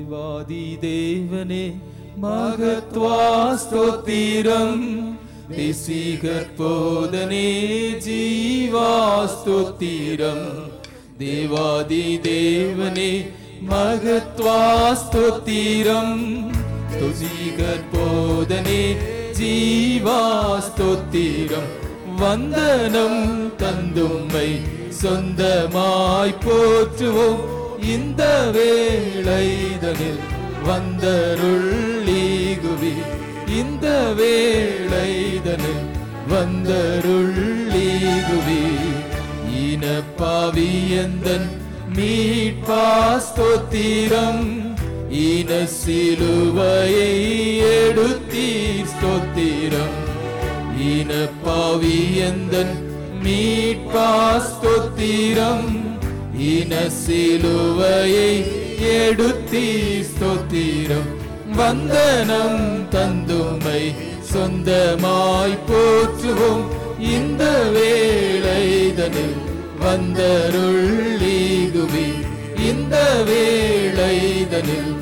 தேவாதி தேவனே மகத்வாஸ்தோத்திரம், தேசிகற்போதனே ஜீவாஸ்தோத்திரம். தேவாதி தேவனே மகத்வாஸ்தோத்திரம், தேசிகற்போதனே ஜீவாஸ்தோத்திரம். வந்தனம் தந்தும்மை சொந்தமாய் போற்றுவோம், இந்த வேளைதனில் வந்தருள்ளீகுவி. இந்த வேளைதனில் வந்தருள்ளீகுவி. ஈனப்பாவியந்தன் மீட்பாஸ்தோத்திரம், ஈன சிலுவையை எடுத்தீர் ஸ்தோத்திரம். ஈனப்பாவியந்தன் மீட்பாஸ்தோத்திரம், ஈன சிலுவையை எடுத்தீர் ஸ்தோத்திரம். வந்தனம் தந்துமை சொந்தமாய் போற்றுவோம், இந்த வேளைதனில் வந்தருள்ளீகுவி. இந்த வேளைதனில்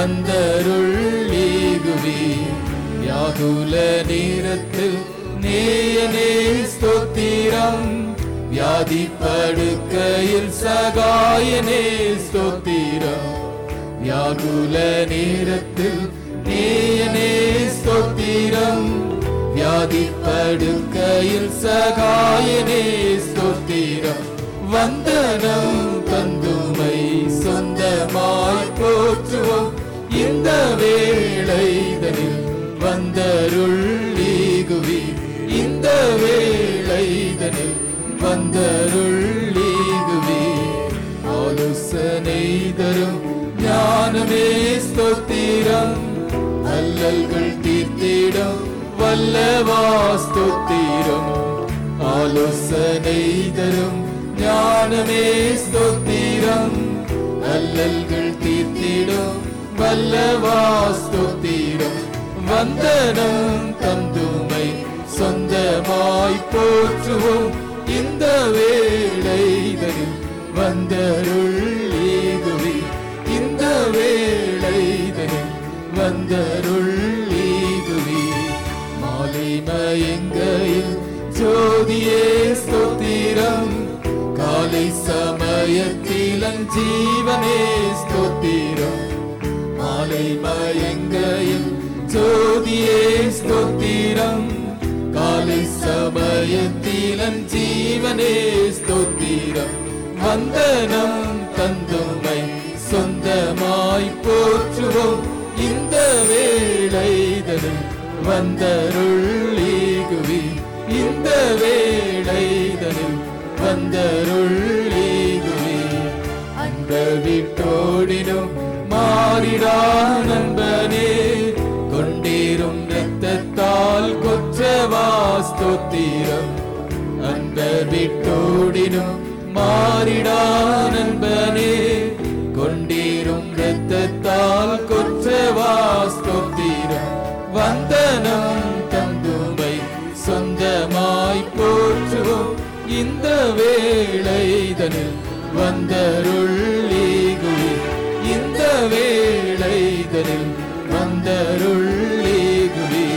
வந்தருள்ளீகுவி. வியாகுல நேரத்தில் நேயனே ஸ்தோத்திரம், வியாதி படுக்கையில் சகாயனே ஸ்தோத்திரம். வியாகுல நேரத்தில் நேயனே ஸ்தோத்திரம், வியாதி படுக்கையில் சகாயனே ஸ்தோத்திரம். வந்தனம் தந்துமை சொந்தமாய் போற்றுவோம், இந்த வேளைதனில் வந்தருள்ளீகுவி. இந்த வேளைதனில் வந்தருள்ளீகுவி. ஆலோசனை தரும் ஞானமே ஸ்தோத்திரம், அல்லல்கள் தீர்த்திடும் வல்லவா ஸ்தோத்திரம். ஆலோசனை தரும் ஞானமே ஸ்தோத்திரம், அல்லல்கள் தீர்த்திடும் வல்லவா ஸ்தோத்திரம். வந்தனம் தந்துமை சொந்தமாய் போற்றுவோம், இந்த வேளைதனில் வந்தருள்ளீகுவி. இந்த வேளைதனில் வந்தருள்ளீகுவி. மாலை மயங்கையில் ஜோதியே ஸ்தோத்திரம், காலை சமயத்தில் ஜீவனே ஸ்தோத்திரம். மாலை மயங்கையில் ஜோதியே ஸ்தோத்திரம், காலை சமயத்தில் ஜீவனே ஸ்தோத்திரம். வந்தனம் தந்துமை சொந்தமாய் போற்றுவோம், இந்த வேளைதனில் வந்தருள்ளீகுவி. இந்த வேளைதனில் வந்தருள்ளீகுவி. அன்ப விட்டோடினும் மாறிடா நண்பனே, கொண்டீரும் இரத்தத்தால் கொற்றவா ஸ்தோத்திரம். அன்ப விட்டோடினும் மாறிடா நண்பனே, கொண்டீரும் இரத்தத்தால் கொற்றவா ஸ்தோத்திரம். வந்தனம் தந்துமை சொந்தமாய் போற்றுவோம், இந்த வேளைதனில் வந்தருள்ளீகுவி. இந்த வேளைதனில் வந்தருள்ளீகுவி.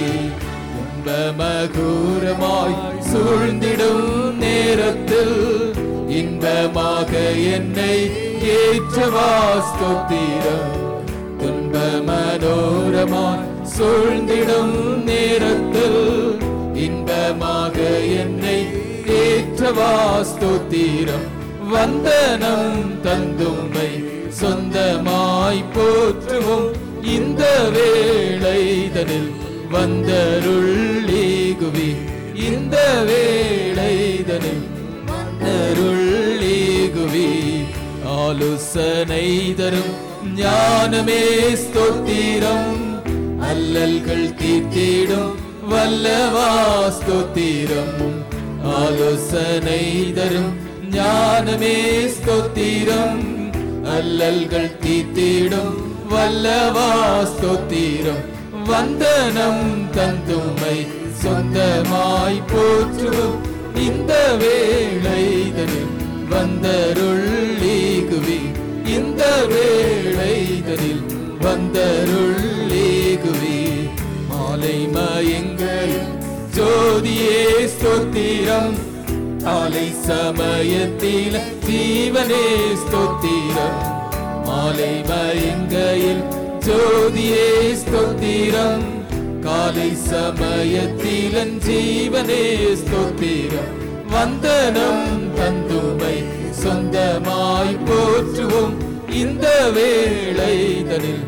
இன்பமகூரமாய் சூழ்ந்திடும் நேரத்தில் இன்பமாக என்னை ஏற்றவா ஸ்தோத்திரம். துன்ப மனோரமாய் சூழ்ந்திடும் நேரத்தில் இன்பமாக என்னை ஏற்றவா ஸ்தோத்திரம். வந்தனம் தந்துமை சொந்தமாய் போற்றுவோம், இந்த வேளைதனில் வந்தருள்ளீகுவி. இந்த வேளைதனில் வந்தருள்ளீகுவி. ஆலோசனை தரும் ஞானமே ஸ்தோத்திரம், அல்லல்கள் தீர்த்திடும் வல்லவா ஸ்தோத்திரம். ஆலோசனை தரும் ஞானமே ஸ்தோத்திரம், அல்லல்கள் தீர்த்திடும் வல்லவா ஸ்தோத்திரம். வந்தனம் தந்துமை சொந்தமாய் போற்றுவோம், இந்த வேளைதனில் வந்தருள்ளீகுவி. இந்த வேளைதனில் வந்தருளேகுவி. மாலை மயங்கையில் ஜோதியே ஸ்தோத்திரம், காலை சமயத்தில் ஜீவனே ஸ்தோத்திரம். மாலை மயங்கையில் ஜோதியே ஸ்தோத்திரம், காலை சமயத்தில் ஜீவனே ஸ்தோத்திரம். வந்தனம் தந்துமை சொந்தமாய் போற்றுவோம், இந்த வேளைதனில்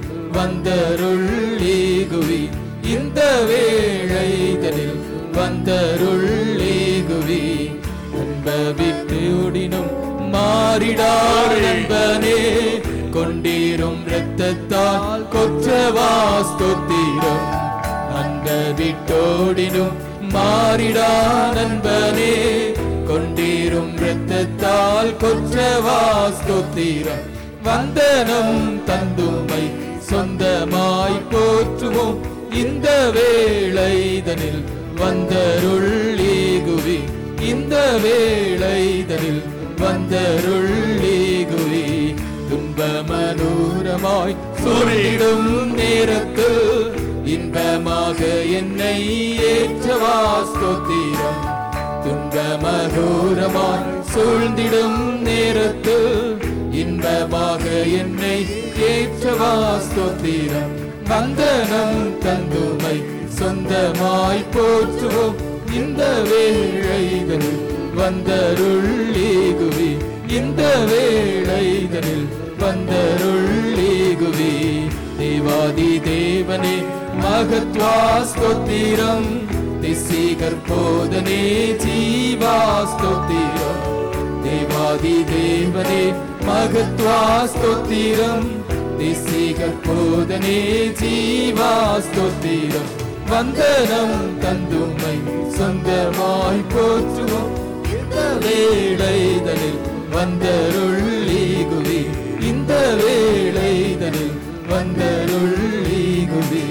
வந்தருளேகுவி. இந்த வேளைதனில் வந்தருளேகுவி. அன்ப விட்டு ஓடினும் மாறிடார் நண்பனே, கொண்டீரும் இரத்தத்தால் கொற்றவா ஸ்தோத்திரம். அன்ப விட்டோடினும் மாறிடா நண்பனே, கொண்டீரும் இரத்தத்தால் கொற்றவா ஸ்தோத்திரம். வந்தனம் தந்துமை சொந்தமாய் போற்றுவோம், இந்த வேளைதனில் வந்தருளேகுவி. இந்த வேளைதனில் வந்தருளேகுவி. துன்ப மனோரமாய் சூழிடும் நேரத்தில் இன்பமாக என்னை ஏற்றவா ஸ்தோத்திரம். துன்ப மனோரமாய் சூழ்ந்திடும் நேரத்தில் இன்பமாக என்னை ஏற்றவா ஸ்தோத்திரம். வந்தனம் தந்துமை சொந்தமாய் போற்றுவோம், இந்த வேளைதனில் வந்தருளேகுவி. இந்த வேளைதனில் வந்தருளேகுவி. தேவாதி தேவனே மகத்வா ஸ்தோத்திரம், திசிகர் போதனே ஜீவா ஸ்தோத்திரம். தேவாதி தேவனே மகத்வா ஸ்தோத்திரம், திசிகர் போதனே ஜீவா ஸ்தோத்திரம். வந்தனம் தந்துமை சொந்தமாய் போற்றுவோம், இந்த வேளைதனில் வந்தருளேகுவி. இந்த வேளைதனில் வந்தருளேகுவி.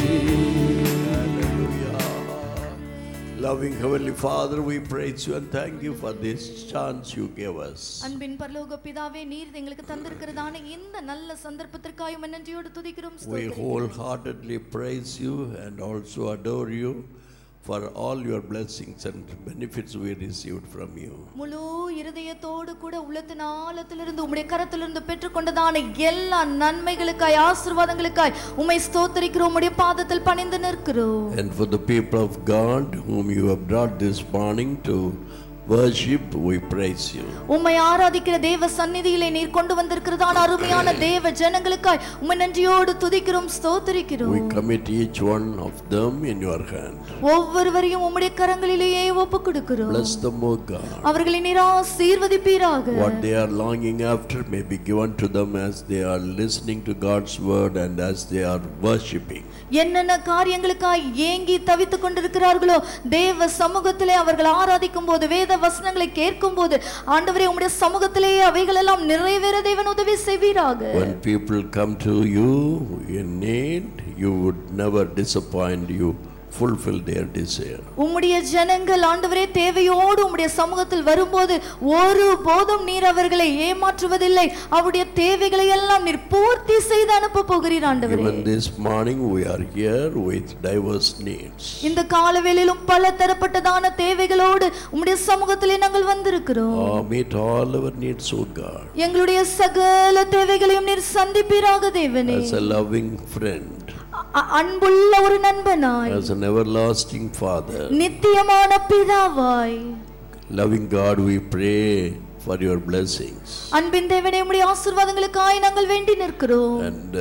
Loving Heavenly Father, we praise you and thank you for this chance you gave us. அன்பின் பரலோக பிதாவே, நீர் எங்களுக்கு தந்திருக்கிறதான இந்த நல்ல சந்தர்ப்பத்திற்காக உம்மை நன்றியோடு துதிக்கிறோம். We wholeheartedly praise you and also adore you for all your blessings and benefits we received from you. முழு இருதயத்தோடு கூட உள்ளத்தின் ஆழத்திலிருந்து உம்முடைய கரத்திலிருந்து பெற்றுக்கொண்டதான எல்லா நன்மைகளுக்காய் ஆசீர்வாதங்களுக்காய் உம்மை ஸ்தோத்திரிக்கிறோம், உம்முடைய பாதத்தில் பணிந்து நிற்கிறோம். And for the people of God whom you have brought this morning to worship, we praise you. உம்மை ஆராதிக்கிற தேவ சந்நிதியிலே நீர் கொண்டு வந்திருக்கிறதான அருமையான தேவ ஜனங்களுக்காய் உம்மை நன்றியோடு துதிக்கிறோம், ஸ்தோத்திரிக்கிறோம். We commit each one of them in your hand. ஒவ்வொருவரையும் உம்முடைய கரங்களிலேயே ஒப்புக்கொடுக்கிறோம். Bless them, O God. அவர்களை நீர் ஆசீர்வதிப்பீராக. What they are longing after may be given to them as they are listening to God's word and as they are worshiping. என்னென்ன காரியங்களுக்காய் ஏங்கி தவித்துக் கொண்டிருக்கிறார்களோ தேவ சமூகத்திலே அவர்கள் ஆராதிக்கும் போது, வேத வசனங்களை கேட்கும் போது, ஆண்டவரே உம்முடைய சமூகத்திலே அவைகள் எல்லாம் நிறைவேற தேவன் உதவி செய்வீராக. When people come to you in need, you would never disappoint you. Fulfill their desire. உம்முடைய ஜனங்கள் ஆண்டவரே தேவையோடு உம்முடைய சமூகத்தில் வரும்போது ஒரு போதும் நீர் அவர்களை ஏமாற்றுவதில்லை. அவருடைய தேவைகளை எல்லாம் நீர் பூர்த்தி செய்து அனுப்ப போகிறீர் ஆண்டவரே. Even this morning we are here with diverse needs. இந்த காலவேளையிலும் பல தரப்பட்டதான தேவைகளோடு உம்முடைய சமூகத்திலே நாங்கள் வந்திருக்கிறோம். Meet all our needs, O God. எங்களுடைய சகல தேவைகளையும் நீர் சந்திப்பீராக தேவனே. As a loving friend, அன்புள்ள ஒரு நண்பனாய், as an everlasting Father, நித்தியமான பிதாவாய். Loving God, we pray for your blessings. அன்பின் தேவனே, உம்முடைய ஆசீர்வாதங்களுக்காய் நாங்கள் வேண்டி நிற்கிறோம். And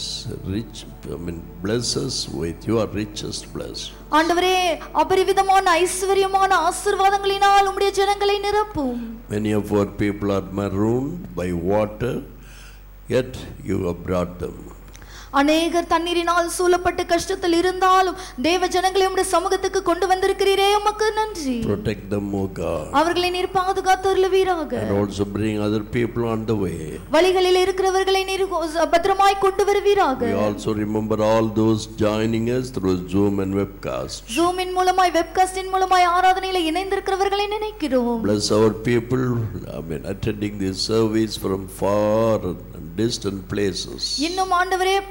bless us with your richest blessing. ஆண்டவரே, அபரிவிதமான ஐஸ்வரியமான ஆசீர்வாதங்களினால் உம்முடைய ஜனங்களை நிரப்பும். Many of our people are marooned by water, yet you have brought them. அநேகர் தண்ணீரினால் சூழப்பட்டு கஷ்டத்தில் இருந்தாலும் தேவ ஜனங்களை உம்முடைய சமூகத்துக்கு கொண்டு வந்திருக்கிறீரே, உமக்கு நன்றி. Protect them, O God. அவர்களை நீர் பாதுகாத்து அருளுவீராக. And also bring other people on the way. வழிகளில் இருக்கிறவர்களை நீர் பத்திரமாய் கொண்டு வருவீராக. We also remember all those joining us through Zoom and webcast. Zoom-இன் மூலமாய் வெப்காஸ்டின் மூலமாய் ஆராதனையில் இணைந்திருக்கிறவர்களை நினைக்கிறோம். Bless our people, attending this service from far and distant places. இன்னும் ஆண்டவரே, பல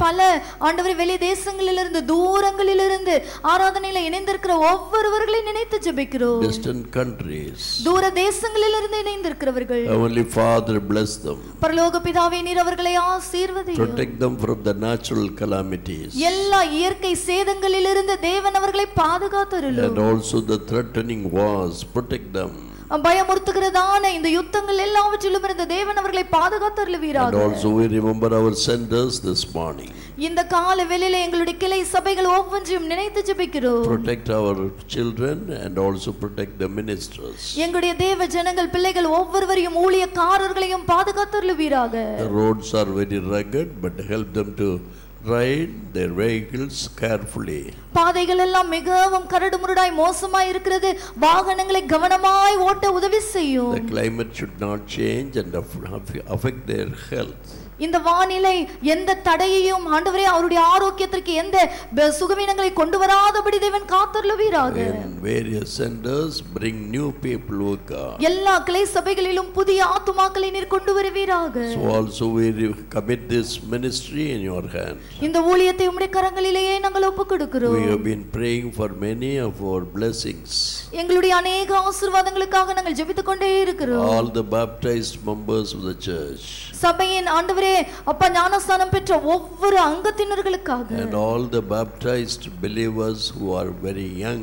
பல ஆண்டவரே வெளி தேசங்களிலிருந்து தூரங்களிலிருந்து ஆராதனையில இணைந்திருக்கிற ஒவ்வொருவர்களையும் நினைத்து ஜெபிக்கிறோம். Distant countries, தூர தேசங்களிலிருந்து இணைந்திருக்கிறவர்கள், Heavenly Father, bless them. பரலோக பிதாவே, நீர் அவர்களை ஆசீர்வதியும். Protect them from the natural calamities எல்லா இயற்கை சேதங்களிலிருந்து தேவன் அவர்களை பாதுகாத்தருளும். and also the threatening wars. Protect them. பயமுறுத்துகிறதான இந்த யுத்தங்கள் எல்லாவற்றிலும் இருந்து தேவன் அவர்களை பாதுகாத்தருளுவீராக. And also we remember our senders this morning. இந்த கால வேளையிலே எங்களுடைய கிளை சபைகள் ஒவ்வொன்றையும் நினைத்து ஜெபிக்கிறோம். Protect our children and also protect the ministers. எங்களுடைய தேவ ஜனங்கள் பிள்ளைகள் ஒவ்வொருவரையும் ஊழியக்காரர்களையும் பாதுகாத்தருளுவீராக. The roads are very rugged, but help them to ride their vehicles carefully. பாதைகள் எல்லாம் மிகவும் கரடுமுரடாய் மோசமாய் இருக்கிறது. வாகனங்களை கவனமாய் ஓட்ட உதவி செய்யும். The climate should not change and affect their health. இந்த வானிலை எந்த தடையையும் ஆண்டவரே அவருடைய ஆரோக்கியத்திற்கு எந்த சுகவீனங்களை கொண்டு வராதபடி தேவன் காத்தருளுவீராக. In various centers bring new people who come. எல்லா கிளை சபைகளிலும் புதிய ஆத்துமாக்களை நீர் கொண்டு வருவீராக. So also we commit this ministry in your hand. இந்த ஊழியத்தை உம்முடைய கரங்களிலேயே நாங்கள் ஒப்புக்கொடுக்கிறோம். We have been praying for many of our blessings. எங்களுடைய अनेक ஆசீர்வாதங்களுக்காக நாங்கள் ஜெபித்துக் கொண்டே இருக்கிறோம். All the baptized members of the church. சபையின் ஆண்டவரே அப்பா ஞானஸ்நானம் பெற்ற ஒவ்வொரு அங்கத்தினர்களுக்காக. And all the baptized believers who are very young.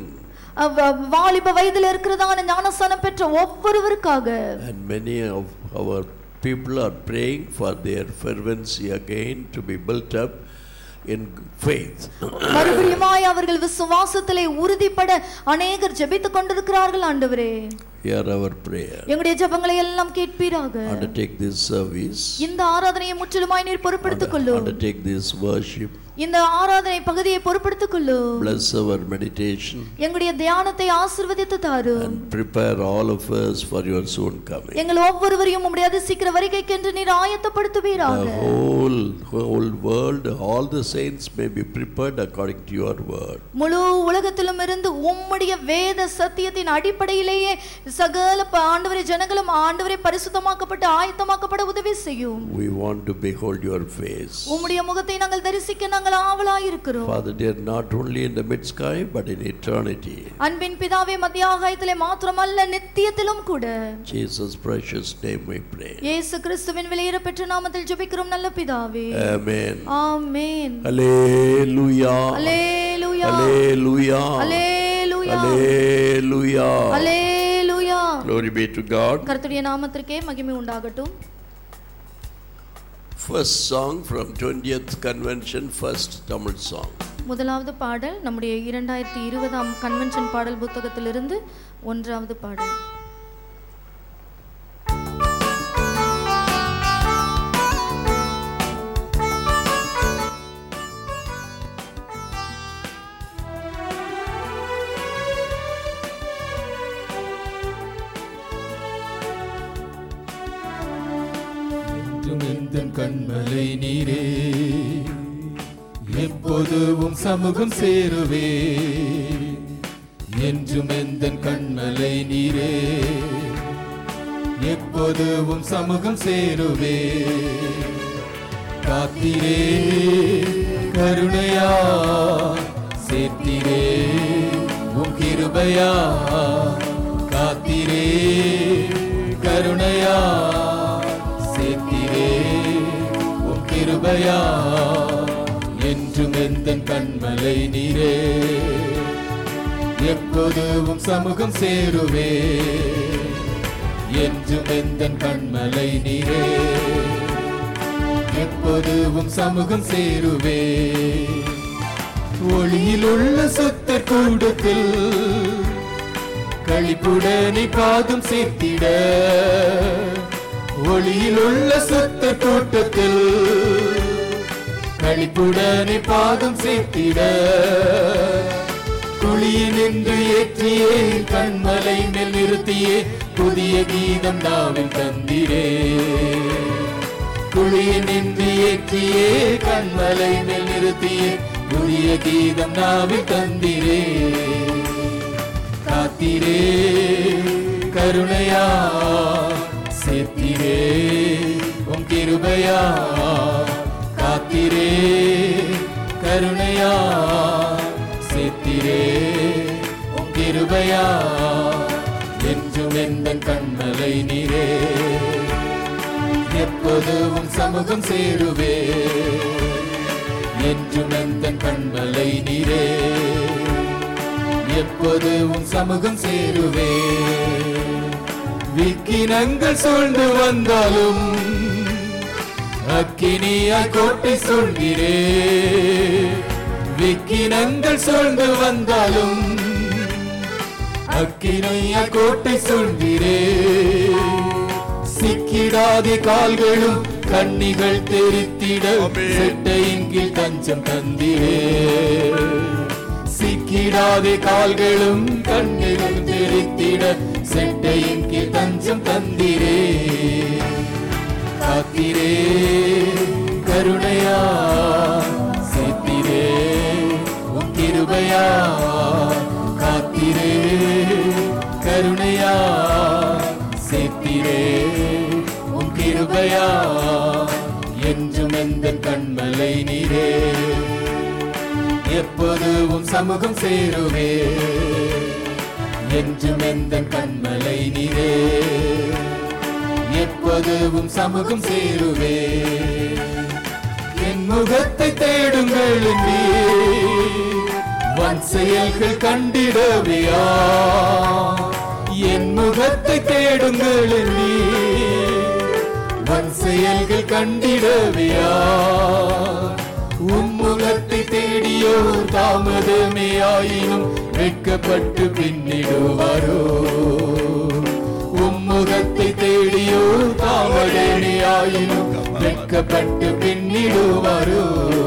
வாலிப வயதில் இருக்கிறதான ஞானஸ்நானம் பெற்ற ஒவ்வொருவருக்காக. And many of our people are praying for their fervency again to be built up in faith. மறுபடியுமாய் அவர்கள் விசுவாசத்திலே உறுதிப்பட அநேகர் ஜெபித்துக் கொண்டிருக்கிறார்கள் ஆண்டவரே. Hear our prayer. எங்களுடைய ஜெபங்களை எல்லாம் கேட்பீராக. Undertake this service. இந்த ஆராதனையை முற்றிலுமாய் நீர் பொறுப்பெடுத்துக் கொள்ளும். Undertake this worship. இந்த ஆராதனை பகுதியை பொறுப்பெடுத்துக் கொள்ளும். Bless our meditation. எங்களுடைய தியானத்தை ஆசீர்வதித்து தாரும். And prepare all of us for your soon coming. எங்கள் ஒவ்வொருவரையும் உம்முடைய அதிசீக்கிர வருகைக்கென்று நீர் ஆயத்தப்படுத்துவீராக. The whole world, all the saints may be prepared according to your word. முழு உலகத்திலும் இருந்து உம்முடைய வேத சத்தியத்தின் அடிப்படையிலேயே சகல ஆண்டவரே ஜனங்களும் ஆண்டவரே பரிசுத்தமாக்கப்பட்டு ஆயத்தமாக்கப்பட உதவி செய்யும். We want to behold your face. உம்முடைய முகத்தை நாங்கள் தரிசிக்க நாங்கள் ஆவலாய் இருக்கிறோம். Father dear, not only in the mid sky but in eternity. அன்பின் பிதாவே, மத்திய ஆகாயத்திலே மாத்திரமல்ல நித்தியத்திலும் கூட. Jesus precious name we pray. இயேசு கிறிஸ்துவின் விலையேறப்பெற்ற நாமத்தில் ஜெபிக்கிறோம் நல்ல பிதாவே. Amen. Amen. Hallelujah. Hallelujah. Hallelujah. Hallelujah. Hallelujah. Hallelujah. Glory be to God. கர்த்தருடைய நாமத்திற்கே மகிமை உண்டாகட்டும். First song from 20th convention, first Tamil song. முதலாவது பாடல் நம்முடைய 2020 கன்வென்ஷன் பாடல் புத்தகத்திலிருந்து ஒன்றாவது பாடல். எந்தன் கண்மலை நீரே, எப்போதும் சமூகம் சேருவே. என்றும் எந்தன் கண்மலை நீரே, எப்போதும் சமூகம் சேருவே. காத்திரே கருணையா, சேர்த்திரே உம் கிருபையா. காத்திரே கருணையா, சேர்த்திரே உம் கிருபையா. என்றும் எந்தன் கண்மலை நீரே, எப்போதும் சமூகம் சேருவே. என்றும் எந்தன் கண்மலை நீரே, எப்போதும் சமூகம் சேருவே. ஒளியில் உள்ள சுத்த கூடத்தில் களிப்புடனே பாதம் சேர்த்திட. ஒளியில் உள்ள சுத்த கூட்டத்தில் களிப்புடனே பாதம் சேர்த்திட. குழியில் நின்று ஏற்றியே, கண்மலை மேல் நிறுத்தியே, புதிய கீதம் நாவில் தந்திரே. குழியில் நின்று ஏற்றியே, கண்மலை மேல் நிறுத்தியே, புதிய கீதம் நாவில் தந்திரே. காத்திரே கருணையா, சேர்த்திரே உம் கிருபையா. காத்திரே கருணையா என்றும் எந்தன் கண்மலை நீரே, எப்போதும் சமூகம் சேருவே என்றும் எந்தன் கண்மலை நீரே, எப்போதும் சமூகம் சேருவே. விக்கினங்கள் சூழ்ந்து வந்தாலும் அக்கினியாய் கோட்டை சொல்கிறே, விக்கினங்கள் சூழ்ந்து வந்தாலும் அக்கினியாய் கோட்டை சொல்கிறே. சிக்கிடாதே கால்களும் கண்ணிகள் தெரித்திட செட்டையின் கீழ் தஞ்சம் தந்திரே, சிக்கிடாதே கால்களும் கண்ணிகள் தெரித்திட செட்டையின் கீழ் தஞ்சம் தந்திரே. காத்திரே கருணையா சேர்த்திரே உன் கிருபையா, காத்திரே கருணையா சேர்த்திரே உன் கிருபையா என்றும் எந்தன் கண்மலை நீரே, எப்போதும் சமூகம் சேருவே என்றும் எந்தன் கண்மலை நீரே, எப்போதும் சமூகம் சேருவே. என் முகத்தை தேடுங்கள் என்றே வன் செயல்கள் கண்டிடவையா, என் முகத்தை தேடுங்கள் என்றே வன் செயல்கள் கண்டிடவையா. உம்முகத்தை தேடியோ தாமதமே ஆயினும் வெட்கப்பட்டு பின்னிடுவாரோ, உம்முகத்தை தேடியோ தாமதமே ஆயினும் வெட்கப்பட்டு பின்னிடுவாரோ.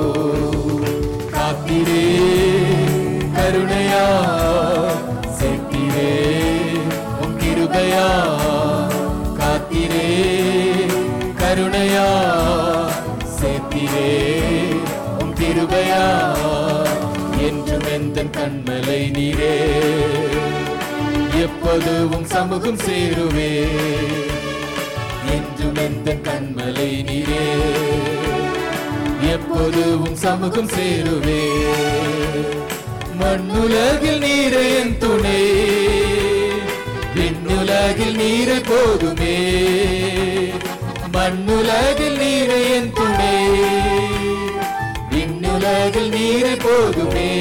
காத்திரே கருணையா சேர்த்திரே உன் கிருபையா, காத்திரே கருணையா சேர்த்திரே உன் கிருபையா என்றும் எந்தன் கண்மலை நீரே, எப்போதும் சமூகம் சேருவே என்றும் எந்தன் கண்மலை நீரே, எப்போதும் சமூகம் சேருவே. மண்ணுலகில் நீரே என் துணை, விண்ணுலகில் நீரே போதுமே, மண்ணுலகில் நீரே என் துணை, விண்ணுலகில் நீரே போதுமே.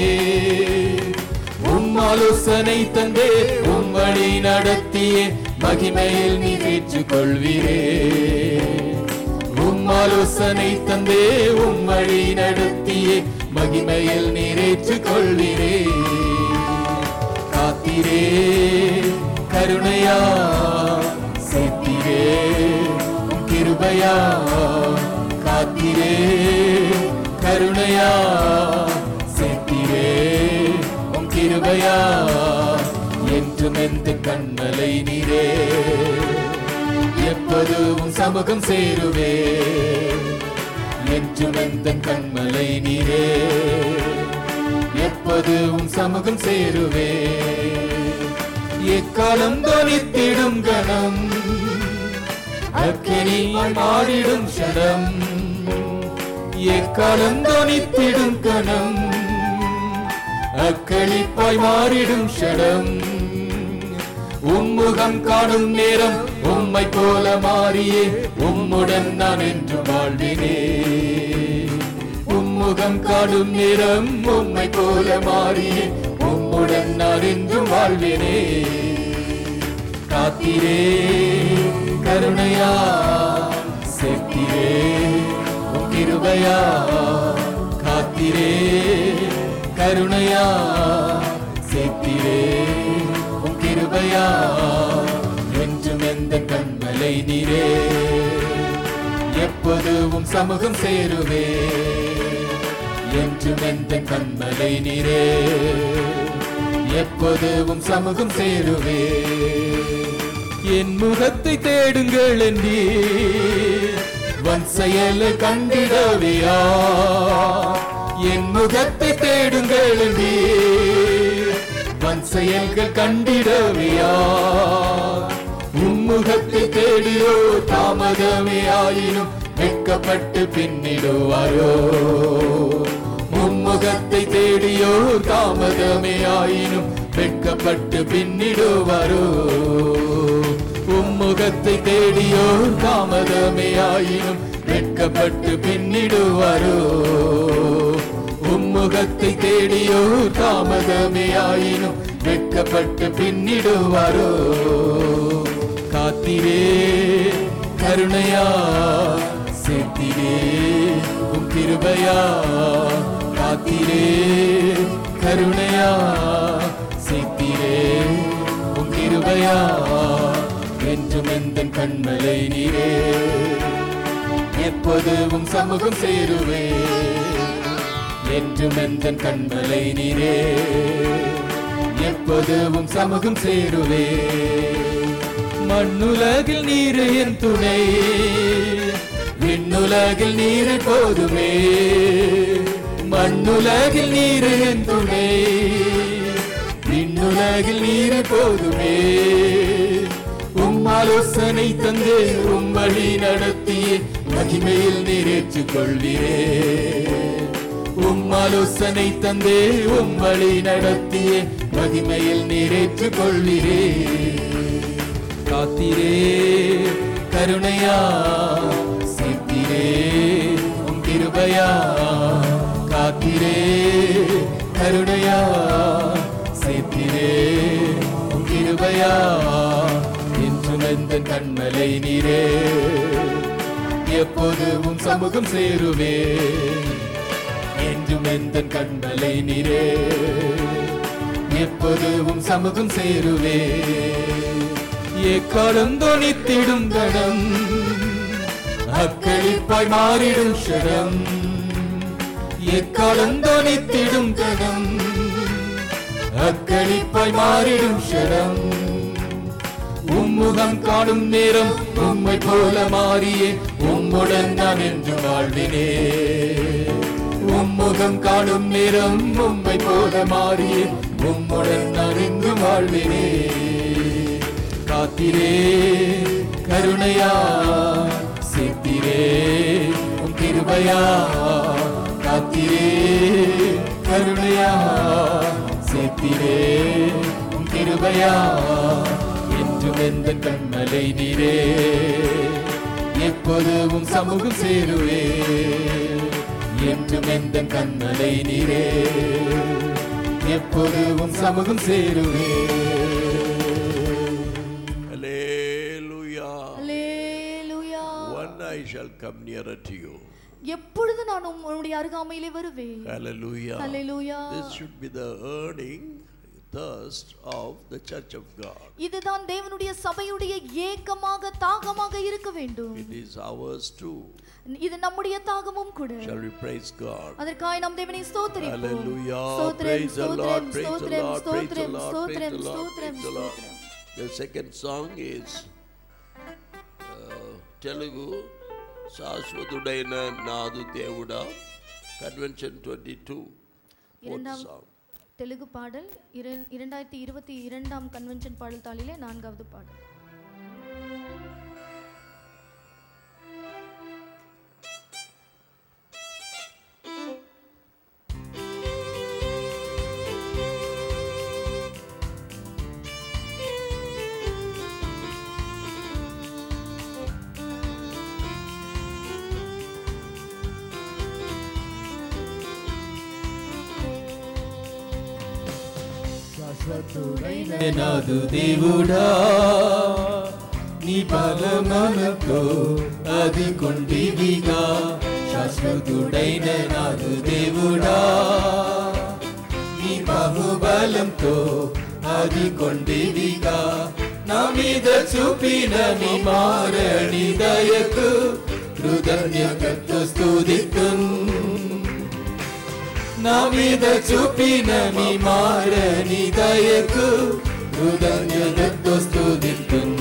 ஆலோசனை தந்தே உம் வழி நடத்தியே மகிமையில் நீ ஏற்றுக் கொள்வீரே, உம் ஆலோசனை தந்தே உம் வழி நடத்தியே மகிமையில் நீர் ஏற்றுக் கொள்வீரே. காத்திரே கருணையா சேர்த்திரே உம் கிருபையா, காத்திரே கருணையா சேர்த்திரே உம் கிருபையா என்றும் எந்த கண்மலை நீரே, எப்போதும் சமூகம் சேருவே என்றும் எந்த கண்மலை நீரே, எப்போதும் சமூகம் சேருவே. எக்காலம் தொனித்திடும் கணம் அக்கினியாய் மாறிடும் ஷடம், எக்காலம் தொனித்திடும் கணம் அக்களிப்பாய் மாறிடும் ஷடம். உம்முகம் காணும் நேரம் உம்மை போல மாறியே உம்முடன் நான் என்று வாழ்வினே, உம்முகம் காணும் நேரம் உம்மை போல மாறியே உம்முடன் நான் என்று வாழ்வினே. காத்திரே கருணையா சேர்த்திரே உம் கிருபையா, காத்திரே கருணையா சேர்த்திரே உம் கிருபையா என்றும் எந்த கண்மலை நீரே, எப்போதும் சமூகம் சேருவே என்றும் எந்த கண்மலை நீரே, எப்போதும் சமூகம் சேருவே. என் முகத்தை தேடுங்கள் என்றே வன் செயலை கண்டிடவியா, என் முகத்தை தேடுங்கள் என்றே வன் செயல்கள் கண்டிடவியா. உம்முகத்தை தேடியோ தாமதமே ஆயினும் வெட்கப்பட்டு பின்னிடுவாரோ, உம்முகத்தை தேடியோ தாமதமே ஆயினும் வெட்கப்பட்டு பின்னிடுவாரோ? உம்முகத்தை தேடியோ தாமதமே ஆயினும் வெட்கப்பட்டு பின்னிடுவாரோ? உம்முகத்தை தேடியோ தாமதமே ஆயினும் வெட்கப்பட்டு பின்னிடுவாரோ? காத்திரே கருணையா சேர்த்திரே உம் கிருபையா, காத்திரே கருணையா சேர்த்திரே உம் கிருபையா, என்றும் எந்தன் கண்மலை நீரே, எப்போதும் சமூகம் சேருவே, என்றும் எந்தன் கண்மலை நீரே, எப்போதும் சமூகம் சேருவே. மண்ணுலகில் நீர் என் துணை, விண்ணுலகில் நீர் போதுமே. மண்ணுலகில் நீர் என் துணை, விண்ணுலகில் நீர் போதுமே. உம் ஆலோசனை தந்தே உம் வழி நடத்தியே மகிமையில் நீரேற்றுக் கொள்கிறே. உம் ஆலோசனை தந்தே உம் வழி நடத்தியே மகிமையில் நீரேற்றுக் கொள்கிறே. காத்திரே கருணையா சேர்த்திரே உம் கிருபையா, காத்திரே கருணையா சேர்த்திரே உம் கிருபையா, என்றும் எந்தன் கண்மலை நீரே, எப்போதும் சமூகம் சேருவே, என்றும் எந்தன் கண்மலை நீரே, எப்போதும் சமூகம் சேருவே. எக்காலம் தொனித்திடும் கணம் அக்களிப்பாய் மாறிடும் ஷரம், எக்காலம் தொனித்திடும் கணம் அக்களிப்பாய் மாறிடும் ஷரம். உம்முகம் காணும் நேரம் உம்மை போல மாறியே உம்முடன் நான் என்று வாழ்வினே. உம்முகம் காணும் நேரம் உம்மை போல மாறியே உம்முடன் நான் இங்கு வாழ்வினே. காத்திரே கருணையா சேர்த்திரே உம் கிருபையா, காத்திரே கருணையா சேர்த்திரே உம் கிருபையா, என்றும் எந்தன் கண்மலை நீரே, எப்போதும் சமூகம் சேருவே, என்றும் எந்தன் கண்மலை நீரே, எப்போதும் சமூகம் சேருவே. I shall come nearer to you. எப்பொழுது நான் உம்முடைய அருகாமையிலே வருவேன். Hallelujah. Hallelujah. This should be the earning thirst of the church of God. இதுதான் தேவனுடைய சபையுடைய ஏக்கமாக தாகமாக இருக்க வேண்டும். It is ours too. இது நம்முடைய தாகமும் கூட. Shall we praise God? அதற்காய் நாம் தேவனை ஸ்தோத்திரிப்போம். Hallelujah. Praise the Lord, praise the Lord, praise the Lord, ஸ்தோத்திரம் praise the Lord, ஸ்தோத்திரம் praise the Lord. ஸ்தோத்திரம். The second song is Telugu Saswadudaina Nadu Devuda, Convention 22. இரண்டாம் தெலுங்கு பாடல் 2022 கன்வென்ஷன் பாடல் தாளிலே 4வது பாடல். నాదు దేవుడా నీ బలమనతో అది కొండివిగా, శాశ్వతుడైన నాదు దేవుడా నీ బహుబలంతో అది కొండివిగా, నా మీద చూపిన నీ మారని దయకు కృతజ్ఞతతో స్తుతితున్, నా మీద చూపిన నీ మారని దయకు కృతజ్ఞతతో స్తుతితున్.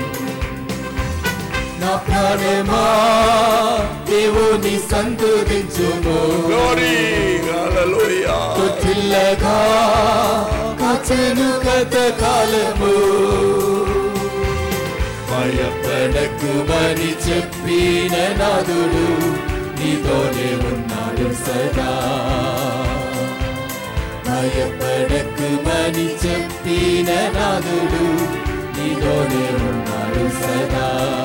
నా ప్రాణమా దేవుని సంతుతించుము, తొట్టిల్లగా కాచెను గత కాలము, భయపడకుమని చెప్పిన నాదుడు నీతోనే ఉన్నాడు సదా, భయపడకుమని నీవైపుమని చెప్పిన నాదుడు నీతోనే ఉన్నాడు సదా.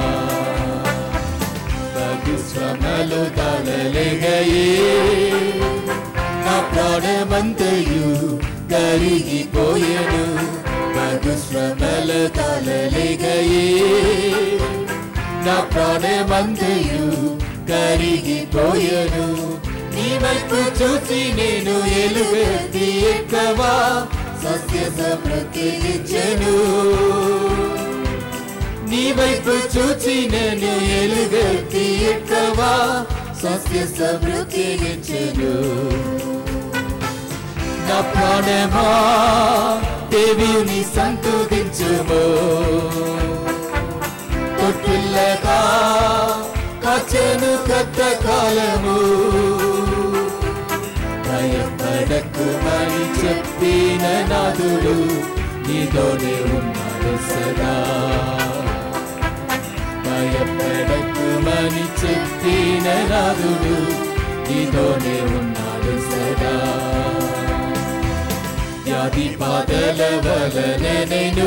బహు శ్రమలు తలలేగయే నా ప్రాణమంతయు కరిగిపోయెను. బహు శ్రమలు తలలేగయే నా ప్రాణమంతయు కరిగిపోయెను. నీ వైపు చూసి నేను ఎలుగెత్తి ఎక్కవా సస్య సమృద్ధి ఇచ్చెను. నీ వైపు చూసి నేను ఎలుగెత్తి ఎక్కవా సస్య సమృద్ధి ఇచ్చెను. నా ప్రాణమా దేవుని సంతుదించుము. తొట్టిల్లగా కాచెను కొత్త కాలము. భయపడకుమని చెప్పిన నాదుడు నీతోనే ఉన్నాడు సదా. భయపడకుమని చెప్పిన నాదుడు నీతోనే ఉన్నాడు సదా. వ్యాధి బాధల వలన నేను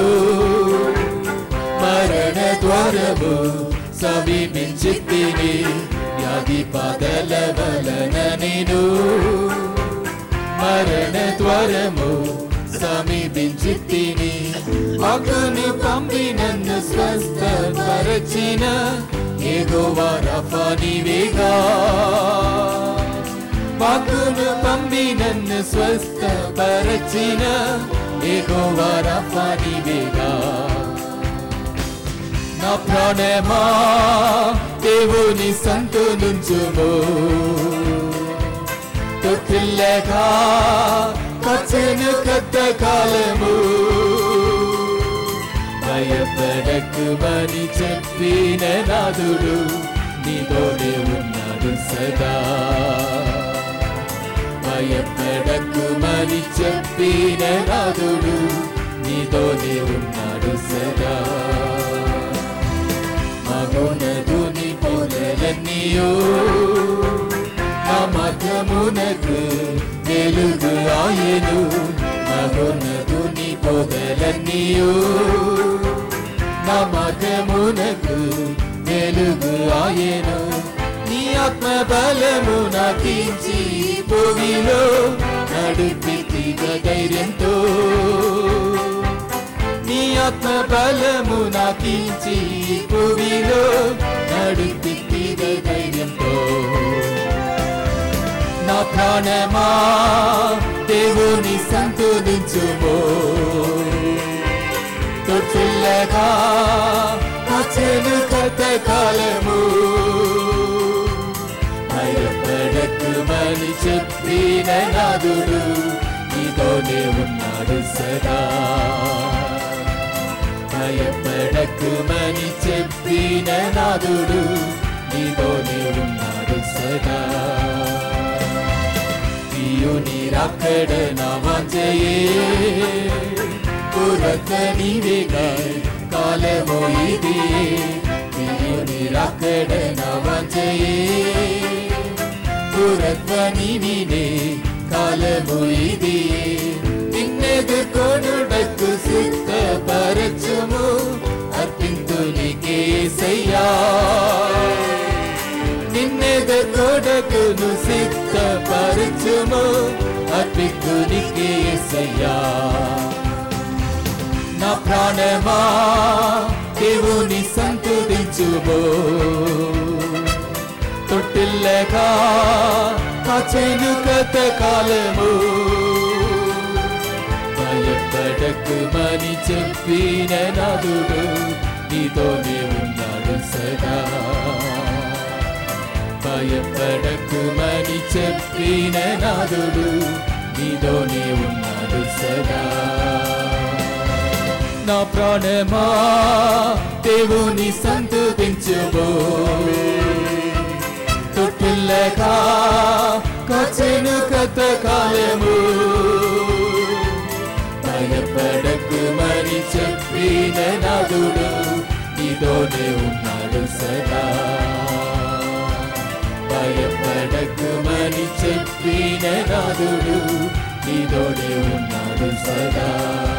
మరణ ద్వారము సమీపించితిని. వ్యాధి బాధల వలన నేను మరణ ద్వారము సమీపించితిని. వాక్కును పంపి నన్ను స్వస్థపరచిన యెహోవా రఫా నీవేగా. వాక్కును పంపి నన్ను స్వస్థపరచిన యెహోవా రఫా నీవేగా. నా ప్రాణమా దేవుని సంతుదించుము. తొట్టిల్లగా కాచెను కొత్త కాలము. భయపడకుమని చెప్పిన నాదుడు నీతోనే ఉన్నాడు సదా. భయపడకుమని చెప్పిన నాదుడు నీతోనే ఉన్నాడు సదా. మహోన్నతుని పొదలన్నీయో నా మార్గమునకు వెలుగు ఆయెను. మహోన్నతుని పొదలన్నీయో నా మార్గమునకు వెలుగు ఆయెను. నీ ఆత్మ బలము నాకించి భూమిలో నడిపితిగా ధైర్యంతో. నీ ఆత్మ బలము నాకించి భూమిలో నడిపితిగా ధైర్యంతో. నా ప్రాణమా దేవుని సంతుదించుము. తొట్టిల్లగా కాచెను కొత్త కాలము. భయపడకుమని చెప్పిన నాదుడు నీతోనే ఉన్నాడు సదా. భయపడకుమని చెప్పిన నాదుడు నీతోనే ఉన్నాడు సదా. ప్రియుని రాకడ నా వాంఛయే పురత నీవేగా కాలము ఇది. ప్రియుని రాకడ నా వాంఛయే పురత నీవినే కాలము ఇది. నిన్నెదుర్కొనుటకు సిద్ధపరచుము అర్పింతు నీకే యేసయ్యా. నిన్నెదుర్కొనుటకు సిద్ధపరచుము అర్పింతు నీకే యేసయ్యా. నా ప్రాణమా దేవుని సంతుదించుము. తొట్టిల్లగా కాచెను కొత్త కాలము. భయపడకుమని చెప్పిన నాదుడు నీతోనే ఉన్నాడు సదా. భయపడకుమని చెప్పిన నాదుడు నీతోనే ఉన్నాడు సదా. నా ప్రాణమా దేవుని సంతుదించుము. తొట్టిల్లగా కాచెను కొత్త కాలము. భయపడకుమని చెప్పిన నాదుడు నీతోనే ఉన్నాడు సదా. భయపడకుమని చెప్పిన నాదుడు இதோடு உன்னோடு சதா.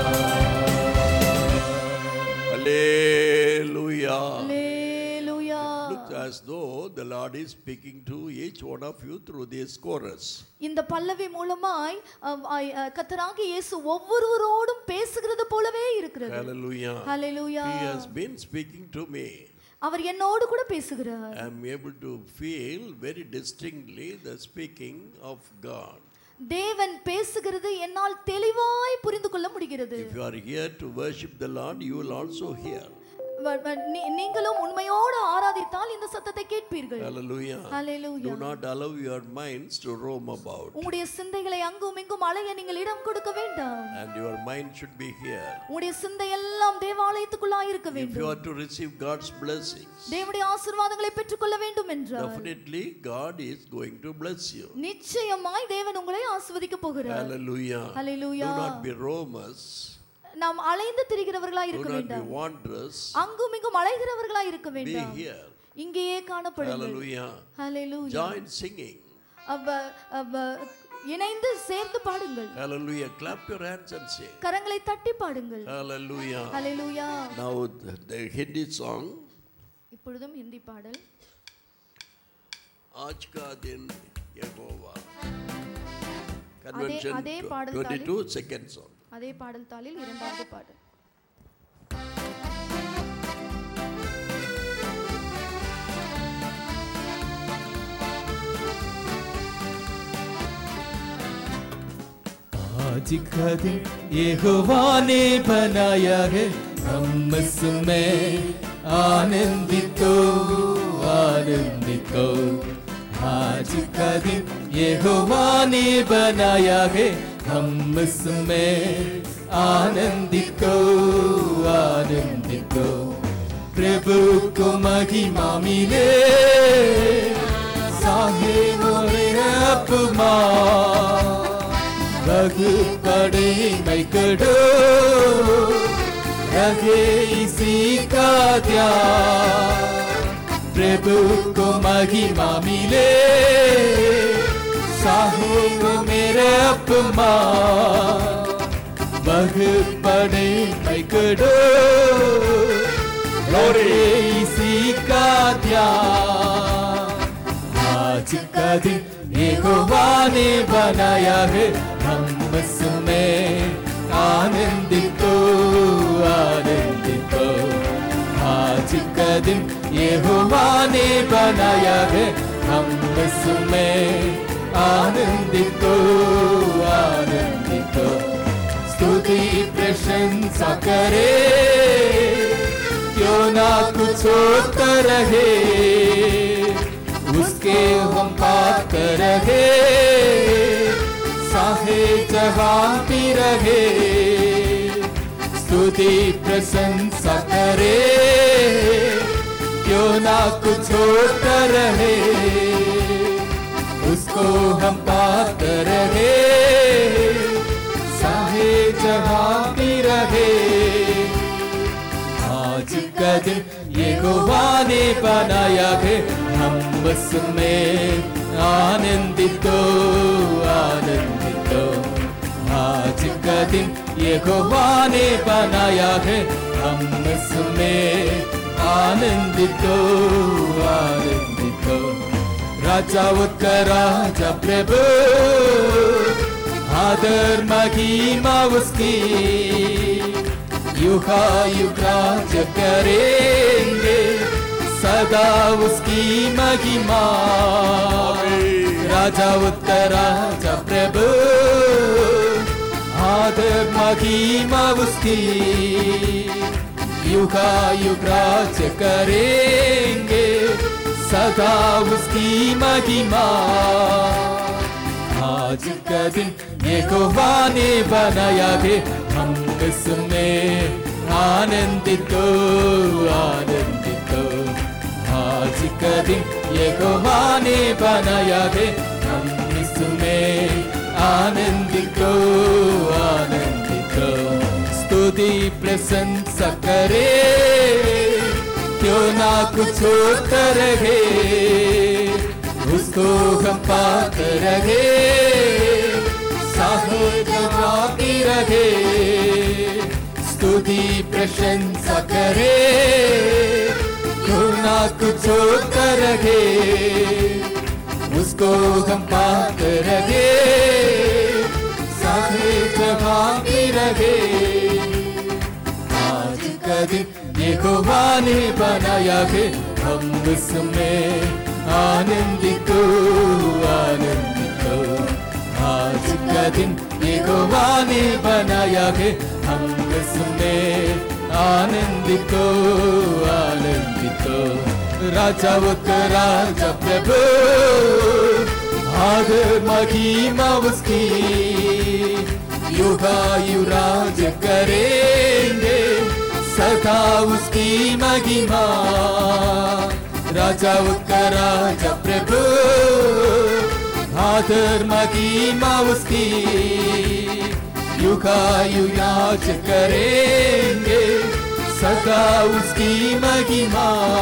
Hallelujah. Hallelujah. Looks as though the Lord is speaking to each one of you through this chorus. இந்த பல்லவி மூலமாய் கர்த்தராகிய இயேசு ஒவ்வொருவரோடும் பேசுகிறது போலவே இருக்கிறது. Hallelujah. Hallelujah. He has been speaking to me. அவர் என்னோடு கூட பேசுகிறார். I am able to feel very distinctly the speaking of God. தேவன் பேசுகிறது என்னால் தெளிவாய் புரிந்து கொள்ள முடிகிறது. If you are here to worship the Lord, you will also hear. நீங்களும் உண்மையோடு ஆராதித்தால் இந்த சத்தத்தை கேட்பீர்கள். Hallelujah. Hallelujah. Do not allow your minds to roam about. உங்களுடைய சிந்தைகளை அங்கும் இங்கும் அலைய நீங்கள் இடம் கொடுக்க வேண்டாம். And your mind should be here. உங்களுடைய சிந்தை எல்லாம் தேவாலயத்துக்குள்ளாய் இருக்க If you வேண்டும். are to receive God's blessings, தேவனுடைய ஆசீர்வாதங்களை பெற்றுக்கொள்ள வேண்டும் என்றால் definitely God is going to bless you. நிச்சயமாய் தேவன் உங்களை ஆசீர்வதிக்க போகிறார். Hallelujah. Hallelujah. Do not be roamers. நாம் அலைந்து திரிகிறவர்களாய் இருக்க Do not வேண்டாம். be wanderers. அங்கும் இங்கும் அலைகிறவர்களாய் இருக்க Be வேண்டாம். here. இங்கேயே காணப்படுங்கள். Hallelujah. Hallelujah. Join singing. இணைந்து சேர்ந்து பாடுங்கள். Hallelujah. Clap your hands and sing. கரங்களை தட்டி பாடுங்கள். Hallelujah. Hallelujah. Now the Hindi song. இப்பொழுதும் ஹிந்தி பாடல். आज का दिन यहोवा. Convention அதே பாடல் 22 second song. அதே பாடல் தாளில் இரண்டாவது பாடல். आज का दिन यहोवा ने बनाया है, हम इसमें आनंदितो आनंदितो। आज का दिन यहोवा ने बनाया है, हम इसमें आनंदितो आनंदितो। प्रभु को महिमा मिले, साहेब अपमान पड़े मैं करो, रहे इसी का ध्यान। प्रभु को महिमा मिले, साहेब मेरे अपमान पड़े मैं करो, रहे इसी का ध्यान। आज का दिन यहोवा ने बनाया है, हम इसमें आनंदितो आनंदितो। आज का दिन यहोवा ने बनाया है, हम इसमें आनंदितो आनंदितो। स्तुति प्रशंसा करे, क्यों ना कुछ होता रहे, उसके हम पात्र रहे, साहे जहां भी रहे। स्तुति प्रशंसा करे, क्यों ना कुछ होता रहे, उसको हम पात्र रहे, साहे जहां भी रहे। आज का दिन यहोवा ने बनाया है, हम उसमें आनंदितो आनंदितो। आज का दिन यहोवा ने बनाया है, हम उसमें आनंदितो आनंदितो। राजा उसका राजा प्रभु, आदर महिमा उसकी, युग राज्य करेंगे, सदा उसकी महिमा। राजा उत्तर राजा प्रभु, आदर महिमा उसकी, युग राज्य करेंगे, सदा उसकी महिमा। आज का दिन यहोवा ने बनाया है, हम इसमें आनंदितो आनंदितो। आज का दिन यहोवा ने बनाया है, हम इसमें आनंदितो आनंदितो। स्तुति प्रशंसा करे, क्यों ना कुछ होता रहे, उसको हम पात्र रहे, साहो बाकी रहे, स्तुति प्रशंसा करे, गुना कुछ होता रहे, उसको हम पाते रहे, सारे बाकी रहे। आज का दिन यहोवा ने बनाया है, हम उसमें आनंदित हो, आनंदित हो। आज का दिन यहोवा ने बनाया है, हम उसमें आनंदित हो, आनंदित हो। राजाओं का राजा प्रभु, आदर महिमा उसकी, युगायुराज करेंगे, सदा उसकी महिमा। राजाओं का राजा प्रभु, आदर महिमा उसकी, युगायुराज करेंगे, सदा उसकी महिमा।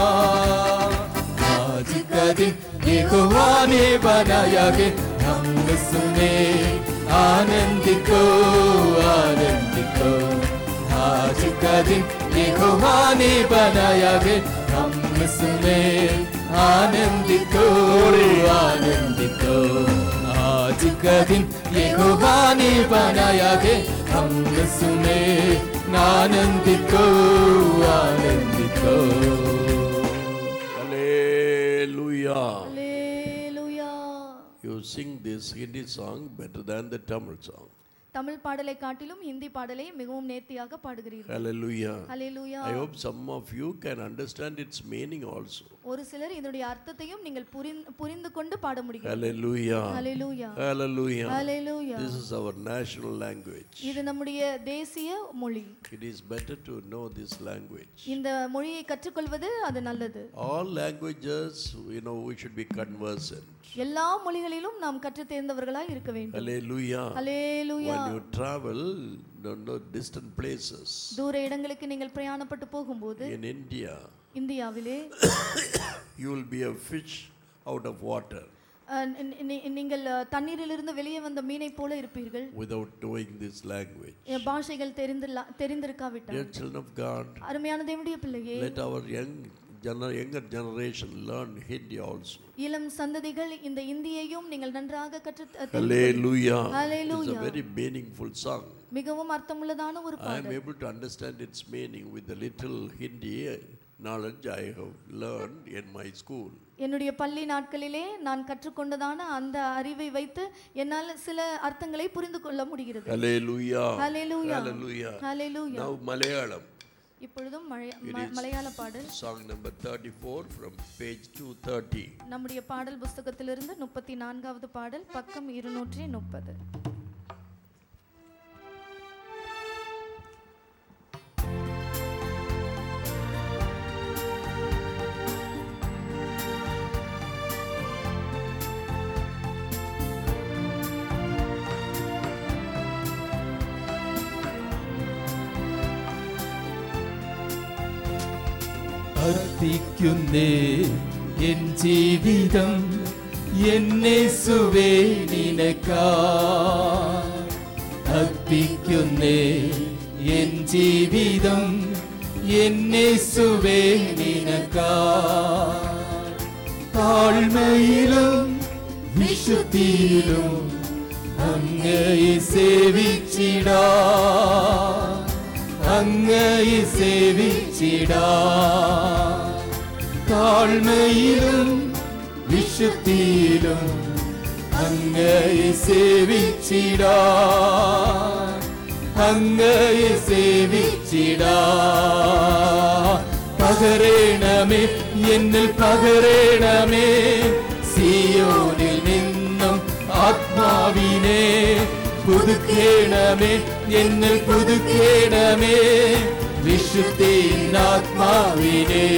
आज का दिन यहोवा ने बनाया है, हम उसमें आनंदित हो, आनंदित हो। आज का दिन यहोवा ने बनाया है, हम उसमें आनंदित हो, आनंदित हो। आज का दिन यहोवा ने बनाया है, हम उसमें आनंदित हो, आनंदित हो। Hallelujah. Hallelujah. You sing this Hindi song better than the Tamil song. Tamil பாடலை காட்டிலும் ஹிந்தி பாடலை மிகவும் நேர்த்தியாக பாடுகிறீர்கள். Hallelujah. Hallelujah. I hope some of you can understand its meaning also. ஒரு சிலர் இதனுடைய அர்த்தத்தையும் நீங்கள் புரிந்து கொண்டு பாட முடியும். Hallelujah. Hallelujah. Hallelujah. Hallelujah. This is our national language. இது நம்முடைய தேசிய மொழி. It is better to know this language. இந்த மொழியை கற்றுக்கொள்வது அது நல்லது. All languages, we should be conversant. எல்லா மொழிகளிலும் நாம் கற்று தேர்ந்தவர்களாய் இருக்க வேண்டும். Hallelujah. Hallelujah. When you travel distant places. தூர இடங்களுக்கு நீங்கள் பிரயாணப்பட்டு போகும்போது in India, இந்தியாவிலே you will be a fish out of water. நீங்கள் தண்ணீரிலிருந்து வெளியே வந்த மீனை போல இருப்பீர்கள். Without knowing this language. பாஷைகள் தெரிந்திருக்காவிட்டால். Dear children of God, அருமையான தேவனுடைய பிள்ளையே, let our younger generation learn Hindi also. இளம் சந்ததிகள் இந்த இந்தியையும் நீங்கள் நன்றாக கற்று. Hallelujah. Hallelujah. It's a very meaningful song. மிகவும் அர்த்தமுள்ளதான ஒரு பாடல். I am able to understand its meaning with the little Hindi knowledge I have learned in my school. என்னுடைய பள்ளி நாட்களிலே நான் கற்றுக்கொண்டதான அந்த அறிவை வைத்து என்னால் சில அர்த்தங்களை புரிந்து கொள்ள முடிகிறது. Hallelujah. Hallelujah. Hallelujah. Hallelujah. Now Malayalam. இப்பொழுதும் மலையாள பாடல். Song number 34 from page 230. நம்முடைய பாடல் புத்தகத்திலிருந்து 34வது பாடல், பக்கம் 230. അർപ്പിക്കുന്നേ എൻ ജീവിതം എന്നേശുവേ നിനക്കായി. അർപ്പിക്കുന്നേ എൻ ജീവിതം എന്നേശുവേ നിനക്കായി. താഴ്മയിലും വിശുദ്ധിയിലും അങ്ങയെ സേവിച്ചിടാം, അങ്ങയെ സേവിച്ചിടാം. താഴ്മയിലും വിശുദ്ധിയിലും അങ്ങയെ സേവിച്ചിടാം, അങ്ങയെ സേവിച്ചിടാം. പകരണമേ എന്നിൽ പകരണമേ, സിയോനിൽ നിന്നും ആത്മാവിനെ പുതുക്കേണമേ, എന്നിൽ പുതുക്കേണമേ, വിശുദ്ധിനാത്മാവിനെ.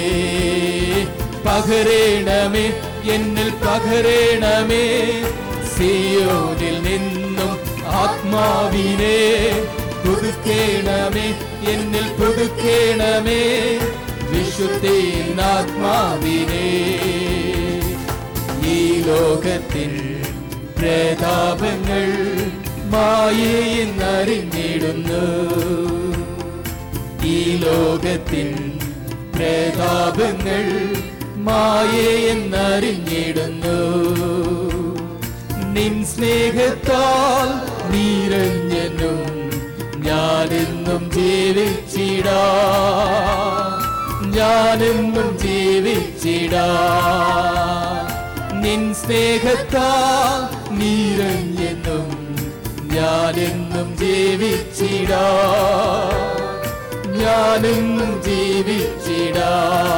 പകരണമേ എന്നിൽ പകരണമേ, സിയോനിൽ നിന്നും ആത്മാവിനെ പുതുക്കേണമേ, എന്നിൽ പുതുക്കേണമേ, വിശുദ്ധിനാത്മാവിനെ. ഈ ലോകത്തിൽ പ്രതാപങ്ങൾ മായയെന്നറിഞ്ഞിടുന്നു. ഈ ലോകത്തിൻ പ്രതാപങ്ങൾ മായയെന്നറിഞ്ഞിടുന്നു. നിൻ സ്നേഹത്താൽ നിറഞ്ഞെന്നും ഞാനെന്നും ജീവിച്ചിടാ, ഞാനെന്നും ജീവിച്ചിടാ. നിൻ സ്നേഹത്താൽ നിറഞ്ഞെന്നും ഞാനെന്നും ജീവിച്ചിടാ, ഞാനെന്നും ജീവിച്ചിടാ.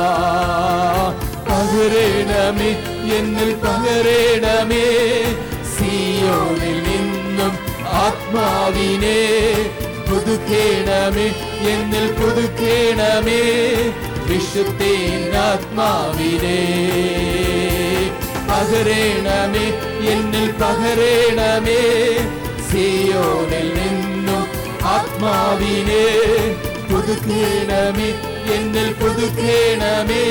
പകരണമേ എന്നിൽ പകരണമേ, സിയോനിൽ നിന്നും ആത്മാവിനെ പുതുക്കേണമേ, എന്നിൽ പുതുക്കേണമേ വിശുദ്ധീനാത്മാവിനെ. പകരണമേ എന്നിൽ പകരണമേ, സിയോനിൽ നിന്നും ആത്മാവിനെ പുതുക്കേണമേ, എന്നിൽ പുതുക്കേണമേ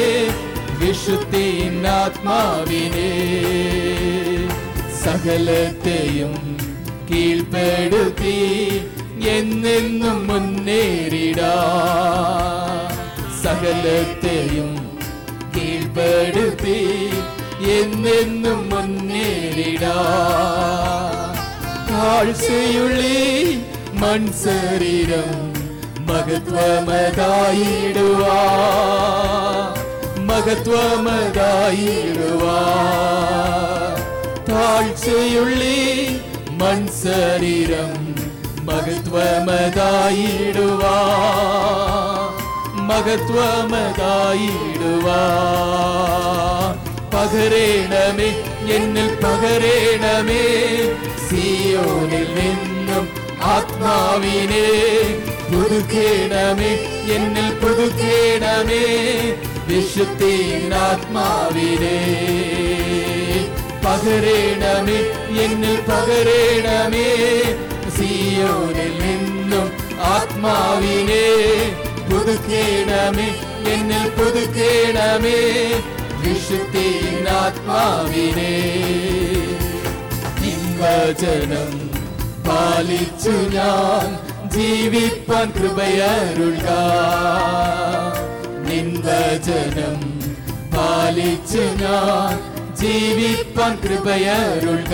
വിശുദ്ധീനാത്മാവിനെ. സകലത്തെയും കീഴ്പ്പെടുത്തി എന്നെന്നും മുന്നേറിടാ, സകലത്തെയും കീഴ്പ്പെടുത്തി എന്നെന്നും മുന്നേറിടാ. താഴ്ചയുള്ളി മൺശരീരം മഹത്വമതായിടുവാ, മഹത്വമതായിടുവാ. താഴ്ചയുള്ളി മൺശരീരം മഹത്വമതായിടുവാ, മഹത്വമതായിടുവാ. പകരണമേ എന്നിൽ പകരണമേ, സിയോനിൽ നിന്നും ആത്മാവിനെ പുതുക്കേണമേ, എന്നിൽ പുതുക്കേണമേ വിശുദ്ധീനാത്മാവിനെ. പകരണമേ എന്നിൽ പകരണമേ, സിയോനിൽ നിന്നും ആത്മാവിനെ പുതുക്കേണമേ, എന്നിൽ പുതുക്കേണമേ വിശുദ്ധീനാത്മാവിനെ. നിൻ വചനം പാലിച്ചു ഞാൻ ജീവിപ്പാൻ കൃപയരുൾക, നിൻ വചനം പാലിച്ചു ഞാൻ ജീവിപ്പാൻ കൃപയരുൾക.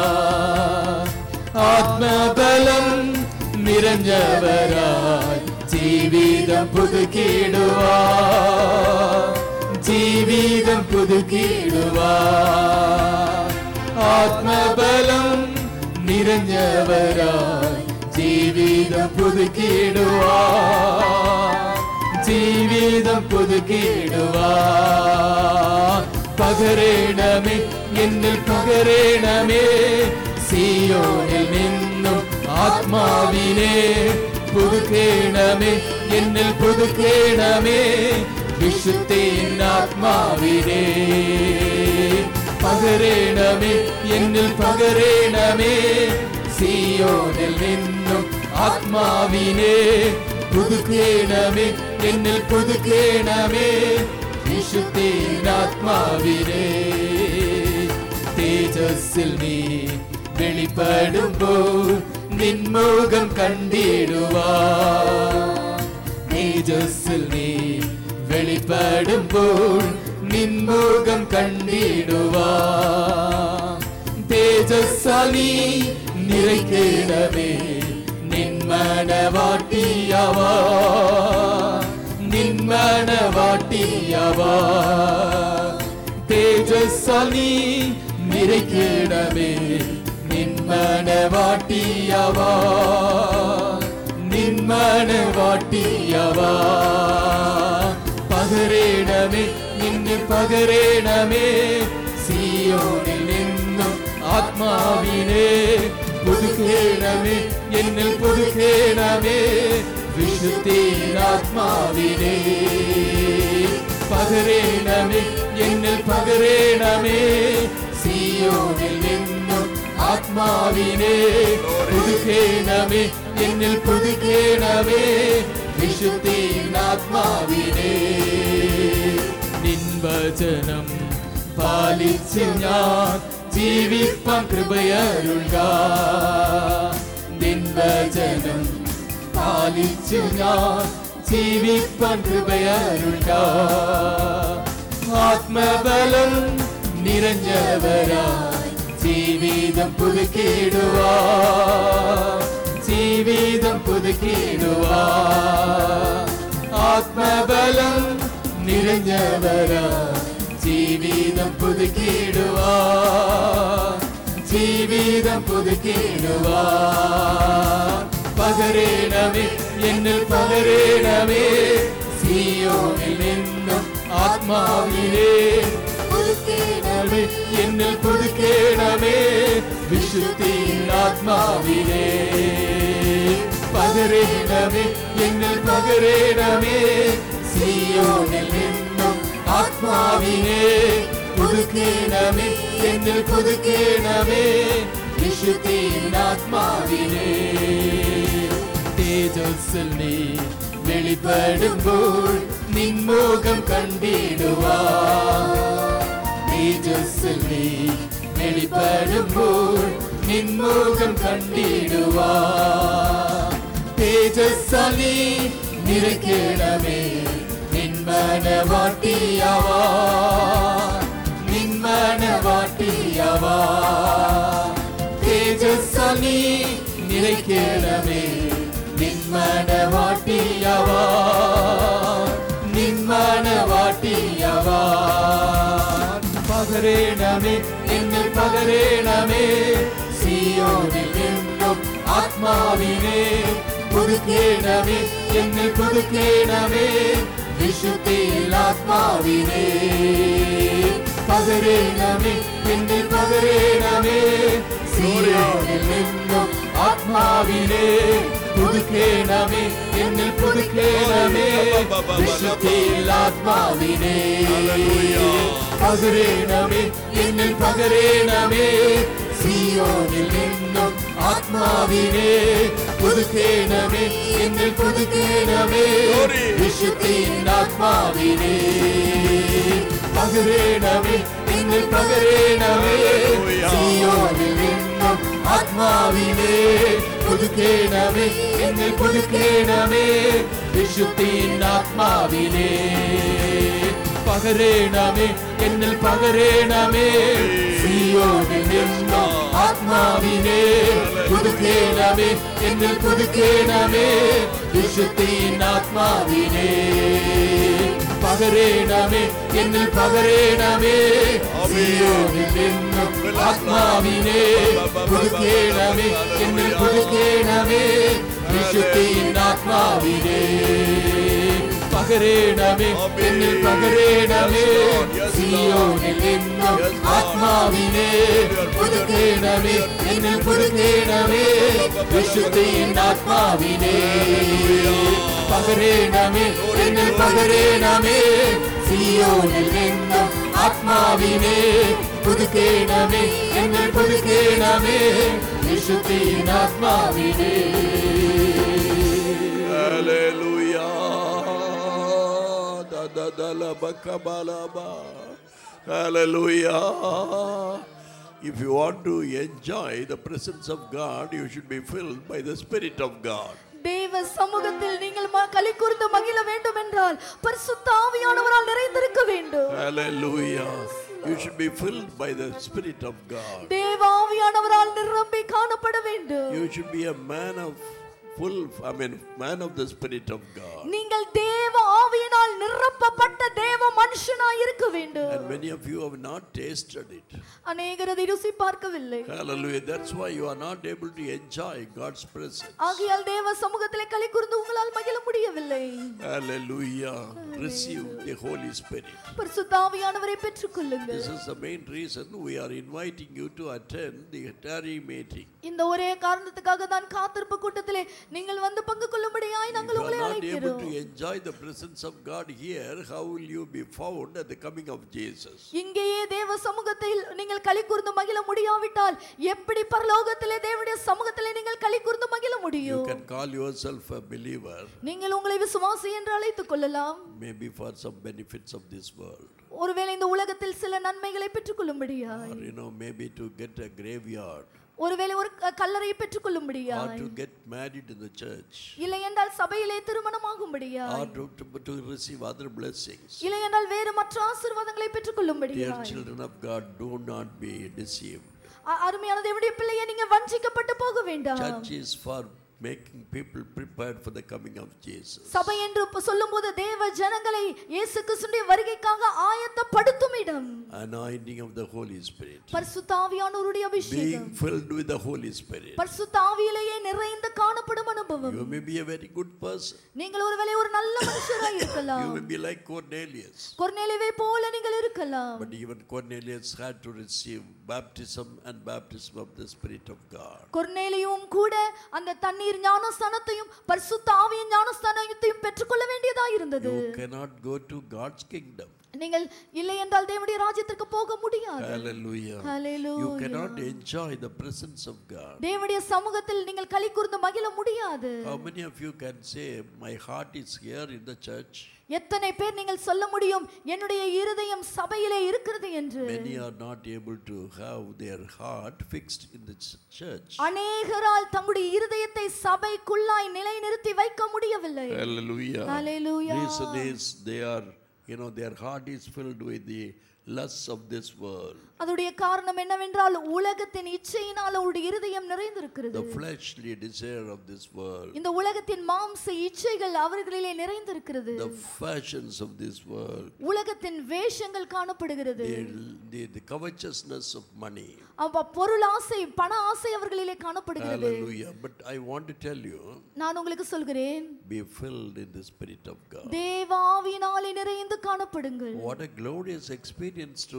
ആത്മബലം നിറഞ്ഞവരായി ജീവിതം പുതുക്കിടുവാ, ജീവിതം പുതുക്കിടുവാ. ആത്മബലം നിറഞ്ഞവരായി ജീവിതം പുതുക്കിടുവാ, ജീവിതം പുതുക്കിടുവാ. പകരണമേ എന്നിൽ പകരണമേ, സിയോനിൽ നിന്നും ആത്മാവിനെ പുതുക്കേണമേ, എന്നിൽ പുതുക്കേണമേ വിശുദ്ധീനാത്മാവിനെ. പകരണമേ എന്നിൽ പകരണമേ, സിയോനിൽ നിന്നും ആത്മാവിനെ പുതുക്കേണമേ, എന്നിൽ പുതുക്കേണമേ വിശുദ്ധീനാത്മാവിനെ. തേജസ്സിൽ നീ വെളിപ്പെടുമ്പോൾ നിൻമുഖം കണ്ടിടുവാ, തേജസ്സിൽ നീ വെളിപ്പെടുമ്പോൾ നിൻമുഖം കണ്ടിടുവാ. തേജസ്സാലി നിറയ്ക്കണമേ നിന്മനവാട്ടിയവാ, നിന്മനവാട്ടിയവാ. തേജസ്സാലി നിറയ്ക്കണമേ നിന്മനവാട്ടിയവാ, നിന്മനവാട്ടിയവാ. പകരണമേ നിന്നിൽ പകരണമേ, സിയോനിൽ നിന്നും ആത്മാവിനെ പുതുക്കേണമേ, എന്നിൽ പുതുക്കേണമേ വിശുദ്ധീനാത്മാവിനെ. പകരണമേ എന്നിൽ പകരണമേ, സിയോനിൽ നിന്നും ആത്മാവിനെ പുതുക്കേണമേ, എന്നിൽ പുതുക്കേണമേ വിശുദ്ധീനാത്മാവിനെ. നിൻ വചനം പാലിച്ച് ഞാൻ ജീവിപ്പാൻ കൃപയരുൾക, വചനം പാലിച്ചു ഞാൻ ജീവിപ്പാൻ കൃപയരുൾക്കാ. ആത്മബലം നിറഞ്ഞവരായി ജീവിതം പുതുക്കിടുവാ, ജീവിതം പുതുക്കിടുവാ. ആത്മബലം നിറഞ്ഞവരായി ജീവിതം പുതുക്കിടുവാ, ജീവിതം പുതുക്കിടുവാ. പകരേണമേ എന്നിൽ പകരേണമേ, സിയോനിൽ നിന്നും ആത്മാവിനെ പുതുക്കേണമേ, എന്നിൽ പുതുക്കേണമേ വിശുദ്ധിയിൽ ആത്മാവിനെ. പകരേണമേ എന്നിൽ പകരേണമേ, സിയോനിൽ നിന്നും ആത്മാവിനെ പുതുക്കേണമേ, എന്നിൽ പുതുക്കേണമേ വിശുദ്ധിയിൽ ആത്മാവിനെ. തേജസ്സിൽ നീ വെളിപ്പെടുമ്പോൾ നിൻമുഖം കണ്ടിടുവാ, തേജസ്സിൽ നീ വെളിപ്പെടുമ്പോൾ നിൻമുഖം കണ്ടിടുവാ. തേജസ്സാൽ നീ നിറയ്ക്കണമേ നിന്മനവാട്ടിയവാ, നിന്മനവാട്ടിയവാ. തേജസ്സാൽ നീ നിറയ്ക്കണമേ നിന്മനവാട്ടിയവാ, നിന്മനവാട്ടിയവാ. പകരേണമേ എന്നിൽ പകരേണമേ, സിയോനിൽ നിന്നും ആത്മാവിനെ പുതുക്കേണമേ, എന്നിൽ പുതുക്കേണമേ വിശുദ്ധിയിൽ ആത്മാവിനെ. പകരേണമേ എന്നിൽ പകരേണമേ, സിയോനിൽ നിന്നും ആത്മാവിനെ പുതുക്കേണമേ, എന്നിൽ പുതുക്കേണമേ വിശുദ്ധിയിൽ ആത്മാവിനെ. പകരേണമേ എന്നിൽ പകരേണമേ, സിയോനിൽ നിന്നും ആത്മാവിനെ പുതുക്കേണമേ, എന്നിൽ പുതുക്കേണമേ വിശുദ്ധിയിൽ ആത്മാവിനെ. പകരേണമേ എന്നിൽ പകരേണമേ, സിയോനിൽ നിന്നും ആത്മാവിനെ പുതുക്കേണമേ, എന്നിൽ പുതുക്കേണമേ വിശുദ്ധിയിൽ ആത്മാവിനെ. പകരേണമേ എന്നിൽ പകരേണമേ, സിയോനിൽ നിന്നും ആത്മാവിനെ പുതുക്കേണമേ, എന്നിൽ പുതുക്കേണമേ വിശുദ്ധിയിൽ ആത്മാവിനെ. പകരേണമേ എന്നിൽ പകരേണമേ, സിയോനിൽ നിന്നും ആത്മാവിനെ പുതുക്കേണമേ, എന്നിൽ പുതുക്കേണമേ വിശുദ്ധിയിൽ ആത്മാവിനെ. പകരേണമേ എന്നിൽ പകരേണമേ, സിയോനിൽ നിന്നും ആത്മാവിനെ പുതുക്കേണമേ, എന്നിൽ പുതുക്കേണമേ വിശുദ്ധിയിൽ ആത്മാവിനെ. പകരേണമേ എന്നിൽ പകരേണമേ, സിയോനിൽ നിന്നും ആത്മാവിനെ പുതുക്കേണമേ, എന്നിൽ പുതുക്കേണമേ വിശുദ്ധിയിൽ ആത്മാവിനെ. Hallelujah. Da da da la bakabalaba. Hallelujah. If you want to enjoy the presence of God, you should be filled by the Spirit of God. தேவ சமூகத்தில் நீங்கள் களி கூர்ந்து மகிழ வேண்டும் என்றால் பரிசுத்த ஆவியானவரால் நிறைந்திருக்க வேண்டும். Hallelujah. You should be filled by the Spirit of God. தேவ ஆவியானவரால் நிரம்பி காணப்பட வேண்டும். You should be a man of man of the Spirit of God. நீங்கள் தேவ ஆவியினால் நிரப்பப்பட்ட தேவ மனுஷனாய் இருக்க வேண்டும். And many of you have not tasted it. அநேகர் அதை ருசி பார்க்கவில்லை. Hallelujah. That's why you are not able to enjoy God's presence. ஆகையால் தேவ சமூகத்திலே களி கூர்ந்து உங்களால் மகிழ முடியவில்லை. Hallelujah. Receive the Holy Spirit. பரிசுத்த ஆவியானவரை பெற்றுக்கொள்ளுங்கள். This is the main reason we are inviting you to attend the tarry meeting. இந்த ஒரே காரணத்துக்காக தான் காத்திருப்பு கூட்டத்திலே நீங்கள் வந்து பங்கு கொள்ளும்படியாய் நாங்கள் உங்களை அழைக்கிறோம். If you are not able to enjoy the presence of God here, how will you be found at the coming of Jesus? இங்கேயே தேவ சமூகத்தில் நீங்கள் களி கூர்ந்து மகிழ முடியாவிட்டால் எப்படி பரலோகத்திலே தேவனுடைய சமூகத்திலே நீங்கள் களி கூர்ந்து மகிழ முடியும்? You can call yourself a believer. நீங்கள் உங்களை விசுவாசி என்று அழைத்துக் கொள்ளலாம். Maybe for some benefits of this world. ஒருவேளை இந்த உலகத்தில் சில நன்மைகளை பெற்றுக்கொள்ளும்படியாய். Or maybe to get a graveyard. ஒருவேளை ஒரு கல்லறையை பெற்றுக்கொள்ளும்படியா, or to get married in the church, இல்லை என்றால் சபையிலே திருமணமாகும்படியா, or to receive other blessings. இல்லை என்றால் வேறு மற்ற ஆசீர்வாதங்களை பெற்றுக்கொள்ளும்படியா. Dear children of God, do not be deceived. அருமையான தேவனுடைய பிள்ளையே, நீங்க வஞ்சிக்கப்பட்டு போக வேண்டாம். Church is for making people prepared for the coming of Jesus. சபை என்று சொல்லும்போது தேவ ஜனங்களை இயேசு கிறிஸ்துவின் வருகைக்காக ஆயத்தப்படுத்தும் இடம். Anointing of the Holy Spirit, பரிசுத்த ஆவியானவருடைய அபிஷேகம், being filled with the Holy Spirit. பரிசுத்த ஆவியிலேயே நிறைந்து காணப்படும் அனுபவம். You may be a very good person. நீங்கள் ஒருவேளை ஒரு நல்ல மனுஷராய் இருக்கலாம். You may be like Cornelius. கொர்நேலியுவை போல நீங்கள் இருக்கலாம். But even Cornelius had to receive baptism and baptism of the Spirit of God. கொர்நேலியும் கூட அந்த தண்ணீர் ஞானஸ்நானத்தையும் பரிசுத்த ஆவியின் ஞானஸ்நானத்தையும் பெற்றுக்கொள்ள வேண்டியதா இருந்தது. You cannot go to God's kingdom. நீங்கள் இல்லை என்றால் தேவனுடைய ராஜ்யத்திற்கு போக முடியாது. Hallelujah. Hallelujah. You cannot enjoy the presence of God. தேவனுடைய சமூகத்தில் நீங்கள் களி கூர்ந்து மகிழ முடியாது. How many of you can say my heart is here in the church? எத்தனை பேர் நீங்கள் சொல்ல முடியும் என்னுடைய இருதயம் சபையிலே இருக்கிறது என்று? Many are not able to have their heart fixed in the church. அநேகரால் தங்களுடைய இருதயத்தை சபைக்குள்ளாய் நிலைநிறுத்தி வைக்க முடியவில்லை. Hallelujah. Hallelujah. Reason is they are, their heart is filled with the lusts of this world. அதுடைய காரணம் என்னவென்றால் உலகத்தின் இச்சையினால் அவருடைய இருதயம் நிறைந்திருக்கிறது. The fleshly desire of this world. இந்த உலகத்தின் மாம்ச இச்சைகள் அவர்களிலே நிறைந்திருக்கிறது. The fashions of this world. உலகத்தின் வேஷங்கள் காணப்படுகிறது. The covetousness of money. பொருள் ஆசை, பண ஆசை அவர்களிலே காணப்படுகிறது. Hallelujah. But I want to tell you, நான் உங்களுக்கு சொல்கிறேன், be filled in the Spirit of God. தேவ ஆவியினாலே நிறைந்து காணப்படுங்கள். What a glorious experience to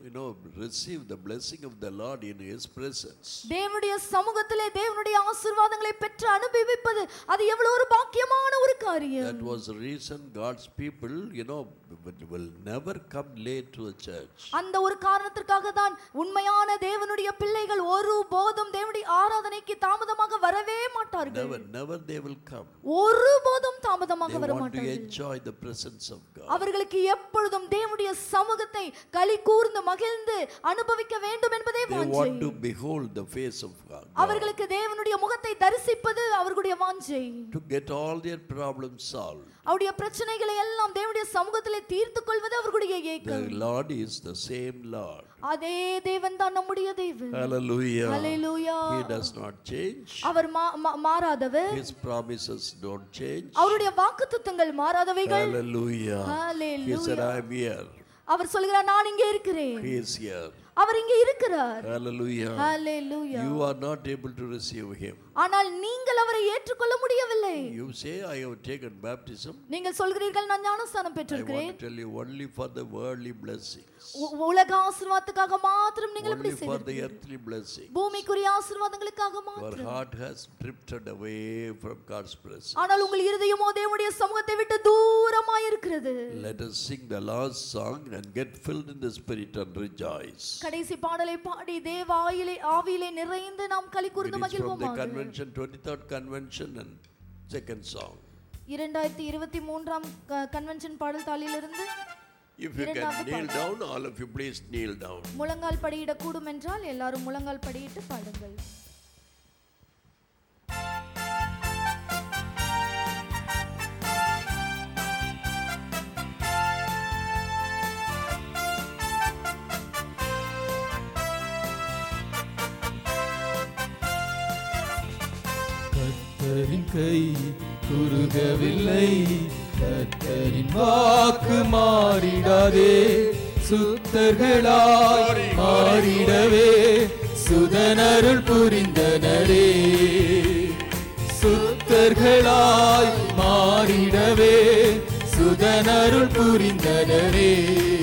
receive the blessing of the Lord in His presence. தேவனுடைய சமூகத்திலே தேவனுடைய ஆசீர்வாதங்களை பெற்று அனுபவிப்பது அது எவ்வளவு ஒரு பாக்கியமான ஒரு காரியம். That was the reason God's people will never come late to the church. அந்த ஒரு காரணத்திற்காக தான் உண்மையான தேவனுடைய பிள்ளைகள் ஒருபோதும் தேவனுடைய ஆராதனைக்கு தாமதமாக வரவே மாட்டார்கள். Never they will come. ஒருபோதும் தாமதமாக வர மாட்டார்கள். மாட்டார்கள். They want to enjoy the presence of God. அவர்களுக்கு எப்பொழுதும் தேவனுடைய சமூகத்தை களி கூர்ந்து மகிழ்ந்து அனுபவிக்க வேண்டும் என்பதே வாஞ்சை. They want to behold the face of God. அவர்களுக்கு தேவனுடைய முகத்தை தரிசிப்பது அவர்களுடைய வாஞ்சை. To get all their problems solved. அவருடைய பிரச்சனைகளை எல்லாம் தேவனுடைய சமூகத்திலே தீர்த்துக் கொள்வது அவர்களுடைய ஏக்கம். The Lord is the same Lord. அதே தேவன் தான் நம்முடைய தேவன். Hallelujah. Hallelujah. He does not change. அவர் மாறாதவர். His promises don't change. அவருடைய வாக்குத்தத்தங்கள் மாறாதவைகள். Hallelujah. Hallelujah. He said, I am here. அவர் சொல்கிறார், நான் இங்கே இருக்கிறேன். He is here. அவர் இங்கே இருக்கிறார். Hallelujah. Hallelujah. You are not able to receive Him. ஆனால் நீங்கள் அவரை ஏற்றுக்கொள்ள முடியவில்லை. You say, I have taken baptism. நீங்கள் சொல்கிறீர்கள், நான் ஞானஸ்நானம் I பெற்றிருக்கிறேன். want to tell you, only for the worldly blessings. உலக ஆசீர்வாதத்துக்காக மாத்திரம் நீங்கள் இப்படி Only for the செய்கிறீர்கள். earthly blessings. பூமிக்குரிய ஆசீர்வாதங்களுக்காக Your மாத்திரம். heart has drifted away from God's presence. ஆனால் உங்கள் இருதயமோ தேவனுடைய சமூகத்தை விட்டு தூரமாய் இருக்கிறது. Let us sing the last song and get filled in the Spirit and rejoice. கடைசி பாடலை பாடி தேவ ஆவியிலே நிறைந்து நாம் களி கூர்ந்து It is from the மகிழ்வோமாக. convention, 23rd convention and second song. 2023ஆம் கன்வென்ஷன் பாடல் தாளிலிருந்து If you can kneel down, all of you please kneel down. முழங்கால் படியிட கூடும் என்றால் எல்லாரும் முழங்கால் படியிட்டு பாடுங்கள். கர்த்தரின் கை குறுகவில்லை, கர்த்தரின் வாக்கு மாறிடாதே, சுத்தர்களாய் மாறிடவே சுதனருள் புரிந்தனரே, சுத்தர்களாய் மாறிடவே சுதனருள் புரிந்தனரே.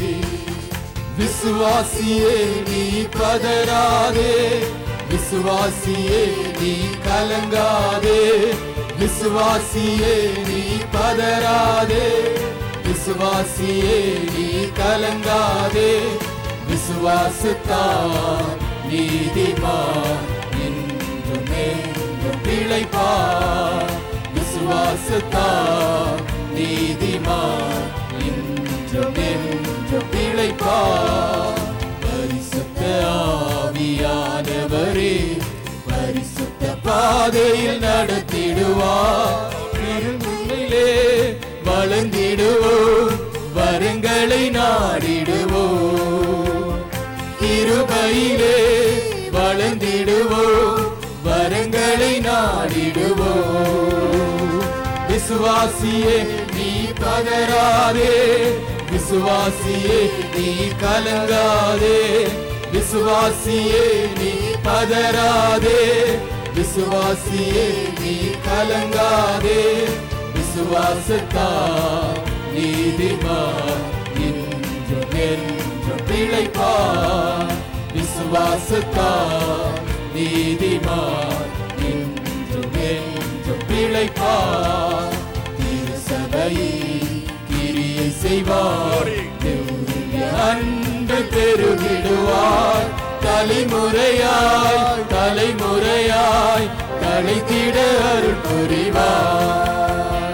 விசுவாசியே நீ பதறாதே, விசுவாசியே நீ கலங்காதே, விசுவாசியே நீ பதறாதே, விசுவாசியே நீ கலங்காதே, விசுவாசத்தால் நீதிமான் என்றும் என்றும் பிழைப்பார், விசுவாசத்தால் நீதிமான் என்றும் என்றும் பிழைப்பார். பரிசுத்த ஆவியானவரே பாதையில் நடத்திடுவார். திருமுன்னிலே வளர்ந்திடுவோம், வரங்களை நாடிடுவோம். கிருபையிலே வளர்ந்திடுவோம், வரங்களை நாடிடுவோம். விசுவாசியே நீ பதறாதே, விசுவாசியே நீ கலங்காதே, விசுவாசியே நீ பதறாதே, விசுவாசியே நீ கலங்காதே. விசுவாசத்தால் நீதிமான் என்றும் என்றும் பிழைப்பார். விசுவாசத்தால் நீதிமான் என்றும் என்றும் பிழைப்பார். திருசபையை கிரியை செய்வார், அன்பு பெருகிடுவார். தலைமுறையாய் தலைமுறையாய் தலைத்திட அருள் புரிவார்.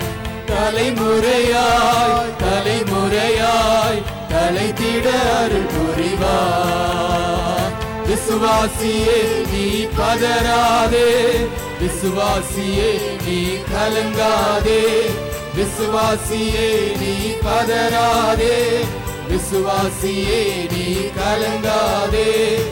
தலைமுறையாய் தலைமுறையாய் தலைத்திட அருள் புரிவார். விசுவாசியே நீ பதறாதே, விசுவாசியே நீ கலங்காதே, விசுவாசியே நீ பதறாதே, விசுவாசியே நீ கலங்காதே.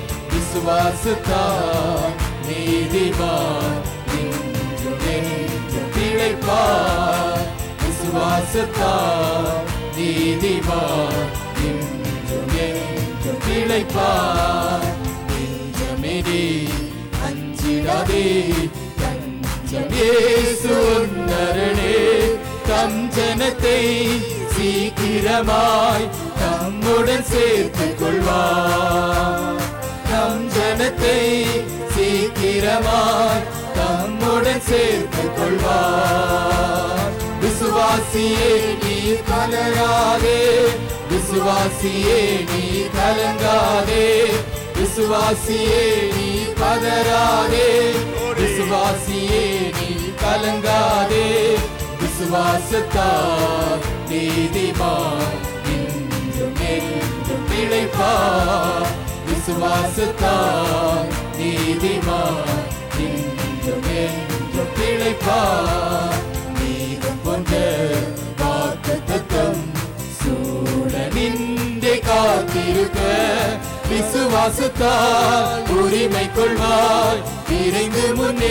விசுவாசத்தால் நீதிமான் என்றும் என்றும் பிழைப்பார். விசுவாசத்தால் நீதிமான் என்றும் என்றும் பிழைப்பார். நெஞ்சமினே அஞ்சிடாதே, தஞ்சம் இயேசு உன்னரணே. தம் ஜனத்தை சீக்கிரமாய் தம்முடன் சேர்த்துக் கொள்வார். தம் ஜனத்தை சீக்கிரமாய் தம்முடன் சேர்த்துக் கொள்வார். விசுவாசியே நீ கலங்காதே, விசுவாசியே நீ கலங்காதே, விசுவாசியே நீ பதறாதே, விசுவாசியே நீ கலங்காதே. விசுவாசத்தால் நீதிமான் என்றும் என்றும் பிழைப்பார். விசுவாசத்தால் நீதிமான் என்றும் என்றும் பிழைப்பார். மேகம் போன்ற வாக்குத்தத்தம் சூழ நின்றே காத்திருக்க, விசுவாசத்தால் உரிமை கொள்வாய், விரைந்து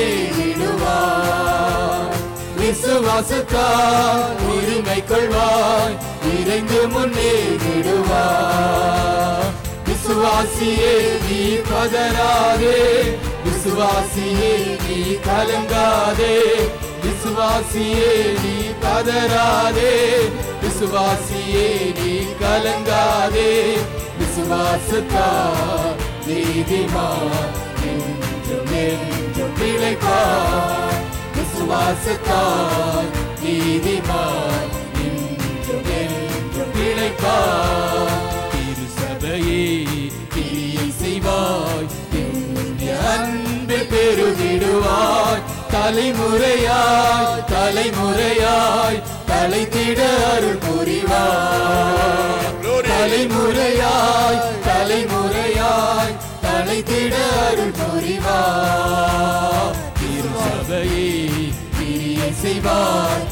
முன்னேறிடுவாய். விசுவாசத்தால் உரிமை கொள்வாய், விரைந்து முன்னேறிடுவாய். விசுவாசியே நீ பதறாதே, விசுவாசியே நீ கலங்காதே, விசுவாசியே நீ பதறாதே, விசுவாசியே நீ கலங்காதே. விசுவாசத்தால் நீதிமான் என்றும் என்றும் பிழைப்பார். விசுவாசத்தால் நீதிமான் என்றும் என்றும் பிழைப்பார். திருசபையே கிரியை செய்வாய், அன்பு பெருகிடுவாய். தலைமுறையாய் தலைமுறையாய் தலைத்திட அருள் புரிவாய். தலைமுறையாய் தலைமுறையாய் தலைத்திட அருள் புரிவாய். திருசபையே கிரியை செய்வாய்,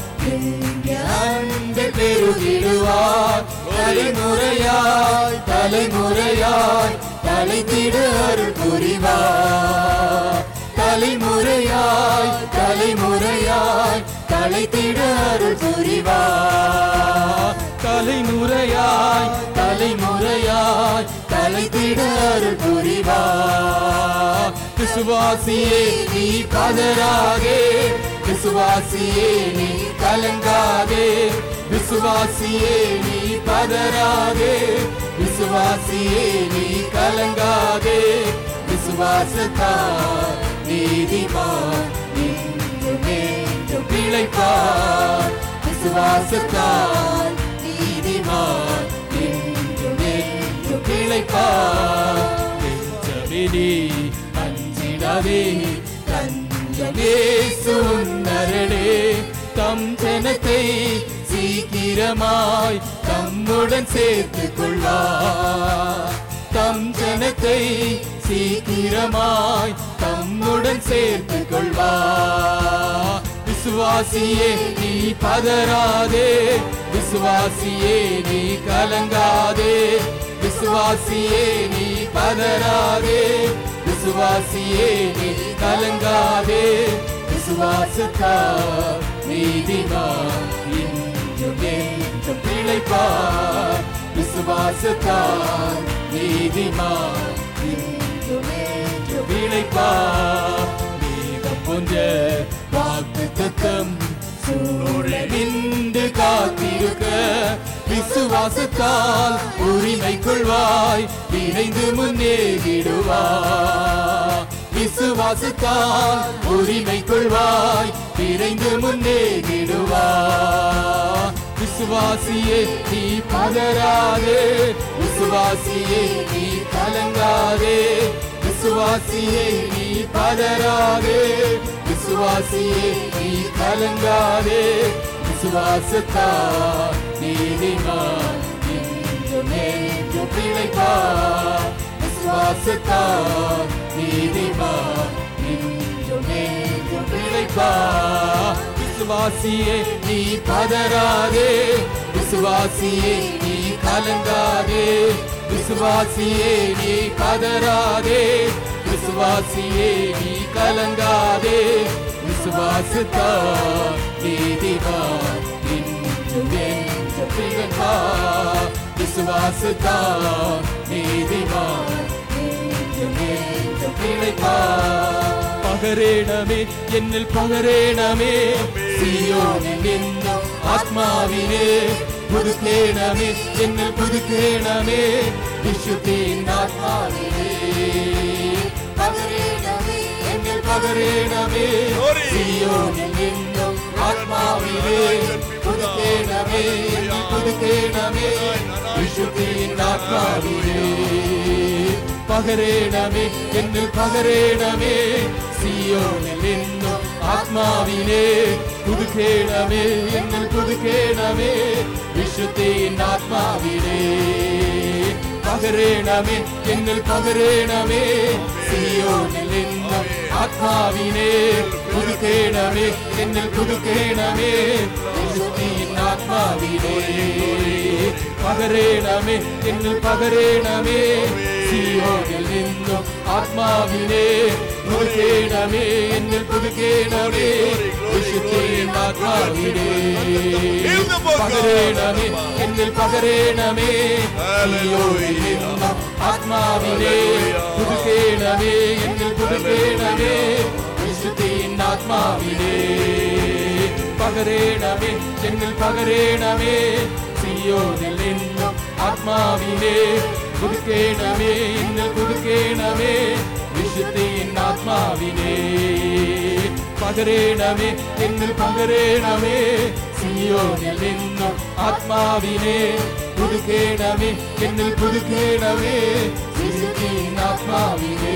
அன்பு பெருகிடுவாய். தலைமுறையாய் தலைமுறையாய் தலைத்திட அருள் புரிவாய். தலைமுறையாய் தலைமுறையாய் தலைத்திட அருள் புரிவாய். தலைமுறையாய் தலைமுறையாய் தலைத்திட அருள் புரிவாய். விசுவாசியே நீ பதறாதே, விசுவாசியே நீ கலங்காதே, விசுவாசியே நீ பதறாதே, விசுவாசியே நீ கலங்காதே. விசுவாசத்தால் நீதிமான் என்றும் என்றும் பிழைப்பார். விசுவாசத்தால் நீதிமான் என்றும் என்றும் பிழைப்பார். நெஞ்சமினே அஞ்சிடாதே, தஞ்சம் இயேசு உன்னரணே. தம் ஜனத்தை சீக்கிரமாய் தம்முடன் சேர்த்துக் கொள்வார். தம் ஜனத்தை சீக்கிரமாய் தம்முடன் சேர்த்துக் கொள்வார். விசுவாசியே நீ பதறாதே, விசுவாசியே நீ கலங்காதே, விசுவாசியே நீ பதறாதே, விசுவாசியே நீ கலங்காதே. விசுவாசத்தால் நீதிமான் இன்றும் என்றும் பிழைப்பார். விசுவாசத்தால் நீதிமான் இன்றும் என்றும் பிழைப்பார். மேகம் போன்ற வாக்குத்தத்தம் சூழலின்று காத்திருக்க விசுவாசத்தால் உரிமை கொள்வாய், விரைந்து முன்னேறிடுவாய். விசுவாசத்தால் உரிமை கொள்வாய், விரைந்து முன்னேறிடுவாய். விசுவாசியே நீ பதறாதே, விசுவாசியே நீ கலங்காதே, விசுவாசியே நீ பதறாதே, விசுவாசியே நீ கலங்காதே. விசுவாசத்தால் நீதிமான் இன்றும் என்றும் பிழைப்பார். விசுவாசத்தால் நீதிமான் இன்றும் என்றும் பிழைப்பார். விசுவாசியே நீ பதறாதே, விசுவாசியே நீ கலங்காதே, விசுவாசியே நீ பதறாதே, விசுவாசியே நீ கலங்காதே. விசுவாசத்தால் நீதிமான் இன்றும் என்றும் பிழைப்பார். விசுவாசத்தால் நீதிமான் இன்றும் என்றும் பிழைப்பார். பகரேணமே என்னில் பகரேணமே, சீயோனில் இன்னும் ஆத்மாவிலே புதுக்கேணமே, என்னில் புதுக்கேணமே, விசுத்தின் ஆத்மாவிலே. பகரேணமே என்னில் பகரேணமே, சீயோனில் இன்னும் ஆத்மாவிலே புதுக்கேணமே, என்னில் புதுக்கேணமே, விசுத்தின் ஆத்மாவிலே. பகரேணமே என்னில் பகரேணமே, சீயோனில் இன்னும் ஆத்மாவிலே புதுக்கேணமே, என்னில் புதுக்கேணமே, விசுத்தின் ஆத்மாவிலே. பகரேணமே என்னில் பகரேணமே, சீயோனில் இன்னும் ஆத்மாவிலே புதுக்கேணமே, என்னில் புதுக்கேணமே, விசுத்தின் ஆத்மாவிலே. பகரேணமே என்னில் பகரேணமே, சீயோனில் இன்னும் ஆத்மாவிலே புதுக்கேணமே, என்னில் புதுக்கேணமே, விசுத்தின் ஆத்மாவிலே. பகரேணமே என்னில் பகரேணமே, சீயோனில் இன்னும் ஆத்மாவிலே புதுக்கேணமே, என்னில் புதுக்கேணமே, விசுத்தின் ஆத்மாவிலே. பகரேணமே என்னில் பகரேணமே, சீயோனில் இன்னும் ஆத்மாவிலே புதுக்கேணமே, என்னில் புதுக்கேணமே, விசுத்தின் ஆத்மாவிலே. பகரேணமே என்னில் பகரேணமே, சீயோனில் இன்னும் ஆத்மாவிலே புதுக்கேணமே, என்னில் புதுக்கேணமே, விசுத்தின் ஆத்மாவிலே.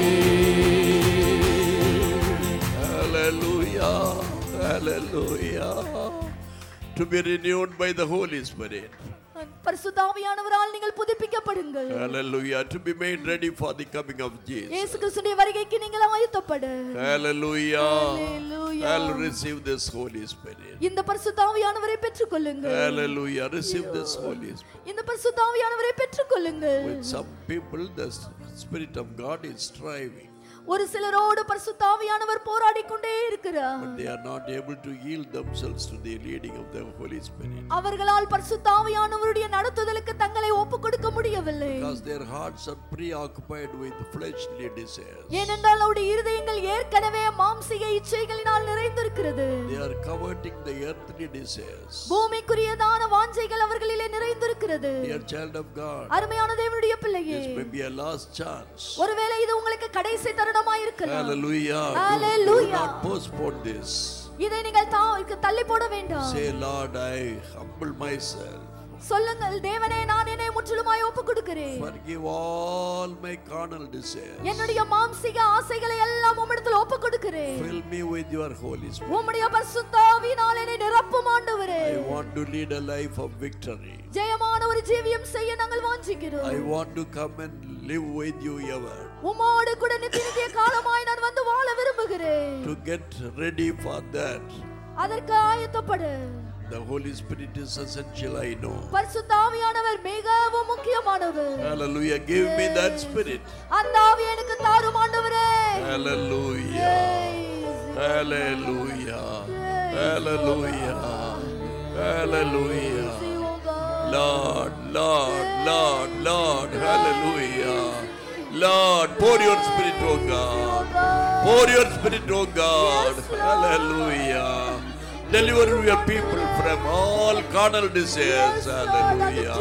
Hallelujah, hallelujah. To be renewed by the Holy Spirit. பரிசுத்த ஆவியானவரால் நீங்கள் புதுப்பிக்கப்படுங்கள். Hallelujah. To be made ready for the coming of Jesus. இயேசு கிறிஸ்துவின் வருகைக்கு நீங்கள் ஆயத்தப்படு. Hallelujah. Hallelujah. I'll receive this Holy Spirit. இந்த பரிசுத்த ஆவியானவரை பெற்றுக்கொள்ளுங்கள். Hallelujah. Receive this Holy Spirit. இந்த பரிசுத்த ஆவியானவரை பெற்றுக்கொள்ளுங்கள். With some people the Spirit of God is striving. ஒரு சிலரோடு பரிசுத்த ஆவியானவர் போராடிக் கொண்டே இருக்கிறார். But they are not able to yield themselves to the leading of the Holy Spirit. அவர்களால் பரிசுத்த ஆவியானவருடைய நடத்துதலுக்கு தங்களை ஒப்புக் கொடுக்க முடியவில்லை. Because their hearts are preoccupied with fleshly desires. ஏனென்றால் அவருடைய இருதயங்கள் ஏற்கனவே மாம்சீக இச்சைகளினால் நிறைந்திருக்கிறது. They are coveting the earthly desires. பூமிக்குரியதான வாஞ்சைகள் அவர்களிலே நிறைந்திருக்கிறது. Dear child of God, அருமையான தேவனுடைய பிள்ளையே, this may be a last chance. ஒருவேளை இது உங்களுக்கு கடைசி தருணமாய் இருக்கலாம். Hallelujah. Hallelujah. Do not postpone this. இதை நீங்கள் தள்ளி போட வேண்டாம். Say, Lord, I humble myself. சொல்லுங்கள், தேவனே, நான் என்னை முற்றிலுமாய் ஒப்புக் கொடுக்கிறேன். Forgive all my carnal desires. என்னுடைய மாம்சீக ஆசைகளை எல்லாம் உம்மிடத்தில் ஒப்புக் கொடுக்கிறேன். Fill me with your Holy Spirit. உம்முடைய பரிசுத்த ஆவியினால் என்னை நிரப்பும் ஆண்டவரே. I want to lead a life of victory. Jayamanna ஒரு ஜீவியம் செய்ய நாங்கள் வாஞ்சிக்கிறோம். I want to come and live with you ever. உம்மோடு கூட நித்திய காலமாய் நான் வந்து வாழ விரும்புகிறேன். To get ready for that, அதற்கு ஆயத்தப்படு. the Holy Spirit is essential, I know. பரிசுத்த ஆவியானவர் மிகவும் முக்கியமானவர். Hallelujah. Give me that spirit. அந்த ஆவியை எனக்கு தாரும் ஆண்டவரே. Hallelujah. Hallelujah. Hallelujah. Hallelujah. Lord, Lord, Lord, Lord. Hallelujah. Lord, pour your spirit, oh God. Pour your spirit, oh God. Hallelujah. Deliver your people from all carnal desires. Hallelujah.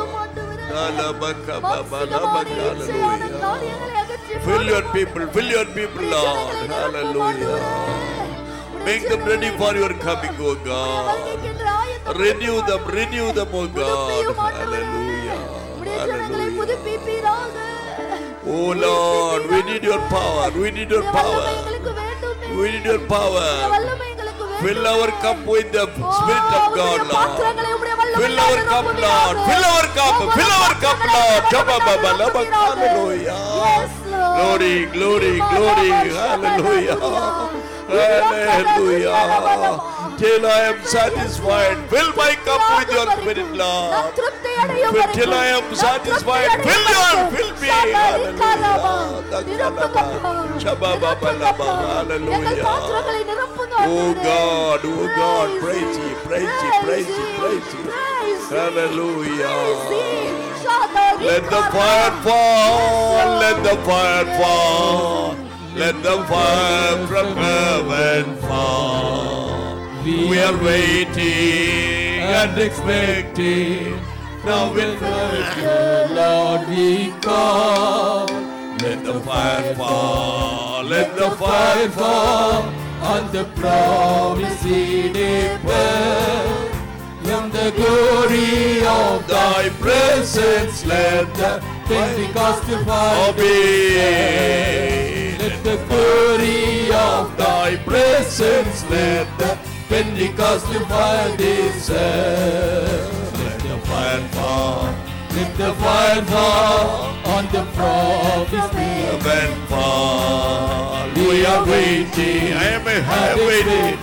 Fill your people, Lord. Hallelujah. Make them ready for your coming, oh God. Renew them, oh God. Hallelujah. Hallelujah. Oh Lord, we need your power. We need your power. We need your power. Fill our cup with the Spirit of God, Lord. Fill our cup, Lord. Fill our cup. Fill our cup, Lord. Hallelujah. Glory, glory, glory. Hallelujah. Hallelujah. Till I am satisfied, fill my cup with your Spirit, Lord. Till I am satisfied, fill me. Hallelujah. Oh God, praise you. Hallelujah. Let the fire fall. Let the fire from heaven fall. We are waiting and expecting. Now will Lord we call. Let the fire fall. Let the fire fall on the promised Redeemer. From the glory of thy presence, let the Pentecostal fire be. Let the glory of thy presence, let the Pentecostal fire descend. Let the fire fall. Let the fire fall on the promised heaven fall. We are waiting. I am waiting.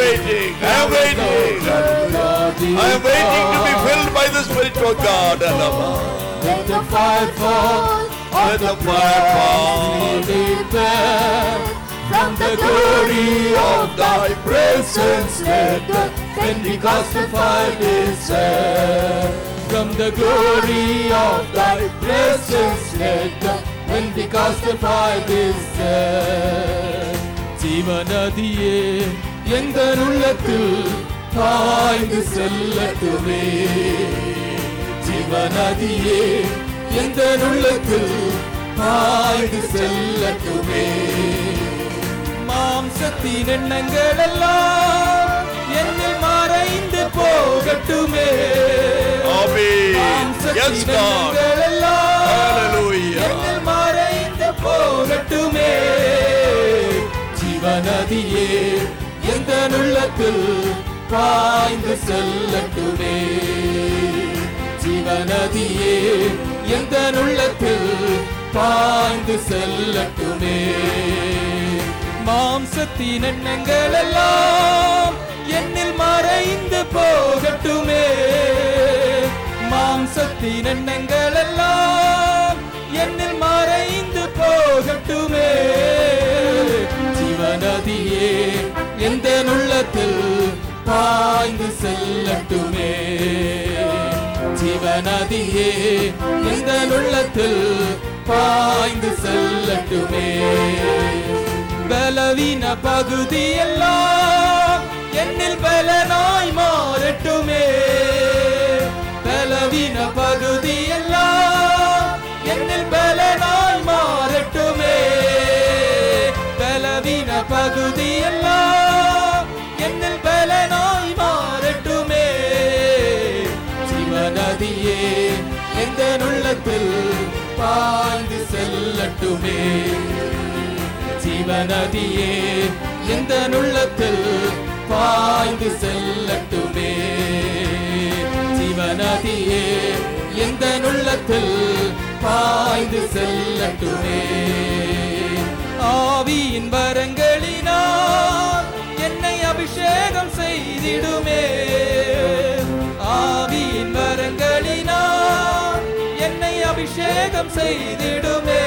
I am waiting to be filled by the Spirit of God. Let the fire fall. Let the fire fall. From the glory of thy presence, let the Pentecostal fire descend. From the glory of thy presence, let the Pentecostal fire descend. ஜீவநதியே எங்கள் உள்ளத்தில் பாய்ந்து செல்லட்டுமே. ஜீவநதியே எங்கள் உள்ளத்தில் பாய்ந்து செல்லட்டுமே. மாம்சத்தின் எண்ணங்கள் எல்லாம் என்னில் மறைந்து போகட்டுமே. மாம்சத்தின் எண்ணங்கள் எல்லாம் என்னில் மறைந்து போகட்டுமே. ஜீவநதியே எங்கள் உள்ளத்தில் பாய்ந்து செல்லட்டுமே. ஜீவநதியே எங்கள் உள்ளத்தில் பாய்ந்து செல்லட்டுமே. மாம்சத்தின் எண்ணங்கள் எல்லாம் என்னில் மறைந்து போகட்டுமே. மாம்சத்தின் எண்ணங்கள் எல்லாம் என்னில் மறைந்து போகட்டுமே. ஜீவநதியே எந்த உள்ளத்தில் பாய்ந்து செல்லட்டுமே. ஜீவநதியே எந்த உள்ளத்தில் பாய்ந்து செல்லட்டுமே. பலவீன பகுதி எல்லாம் என்னில் பலனாய் மாறட்டுமே. பலவீன பகுதி எல்லாம் என்னில் பலனாய் மாறட்டுமே. பலவீன பகுதி எல்லாம் என்னில் பலனாய் மாறட்டுமே. ஜீவநதியே எந்த உள்ளத்தில் பாய்ந்து செல்லட்டுமே. ஜீவநதியே எந்த உள்ளத்தில் பாய்ந்து செல்லட்டுமே. ஜீவநதியே எந்த உள்ளத்தில் பாய்ந்து செல்லட்டுமே. ஆவியின் வரங்களினால் என்னை அபிஷேகம் செய்திடுமே. ஆவியின் வரங்களினால் என்னை அபிஷேகம் செய்திடுமே.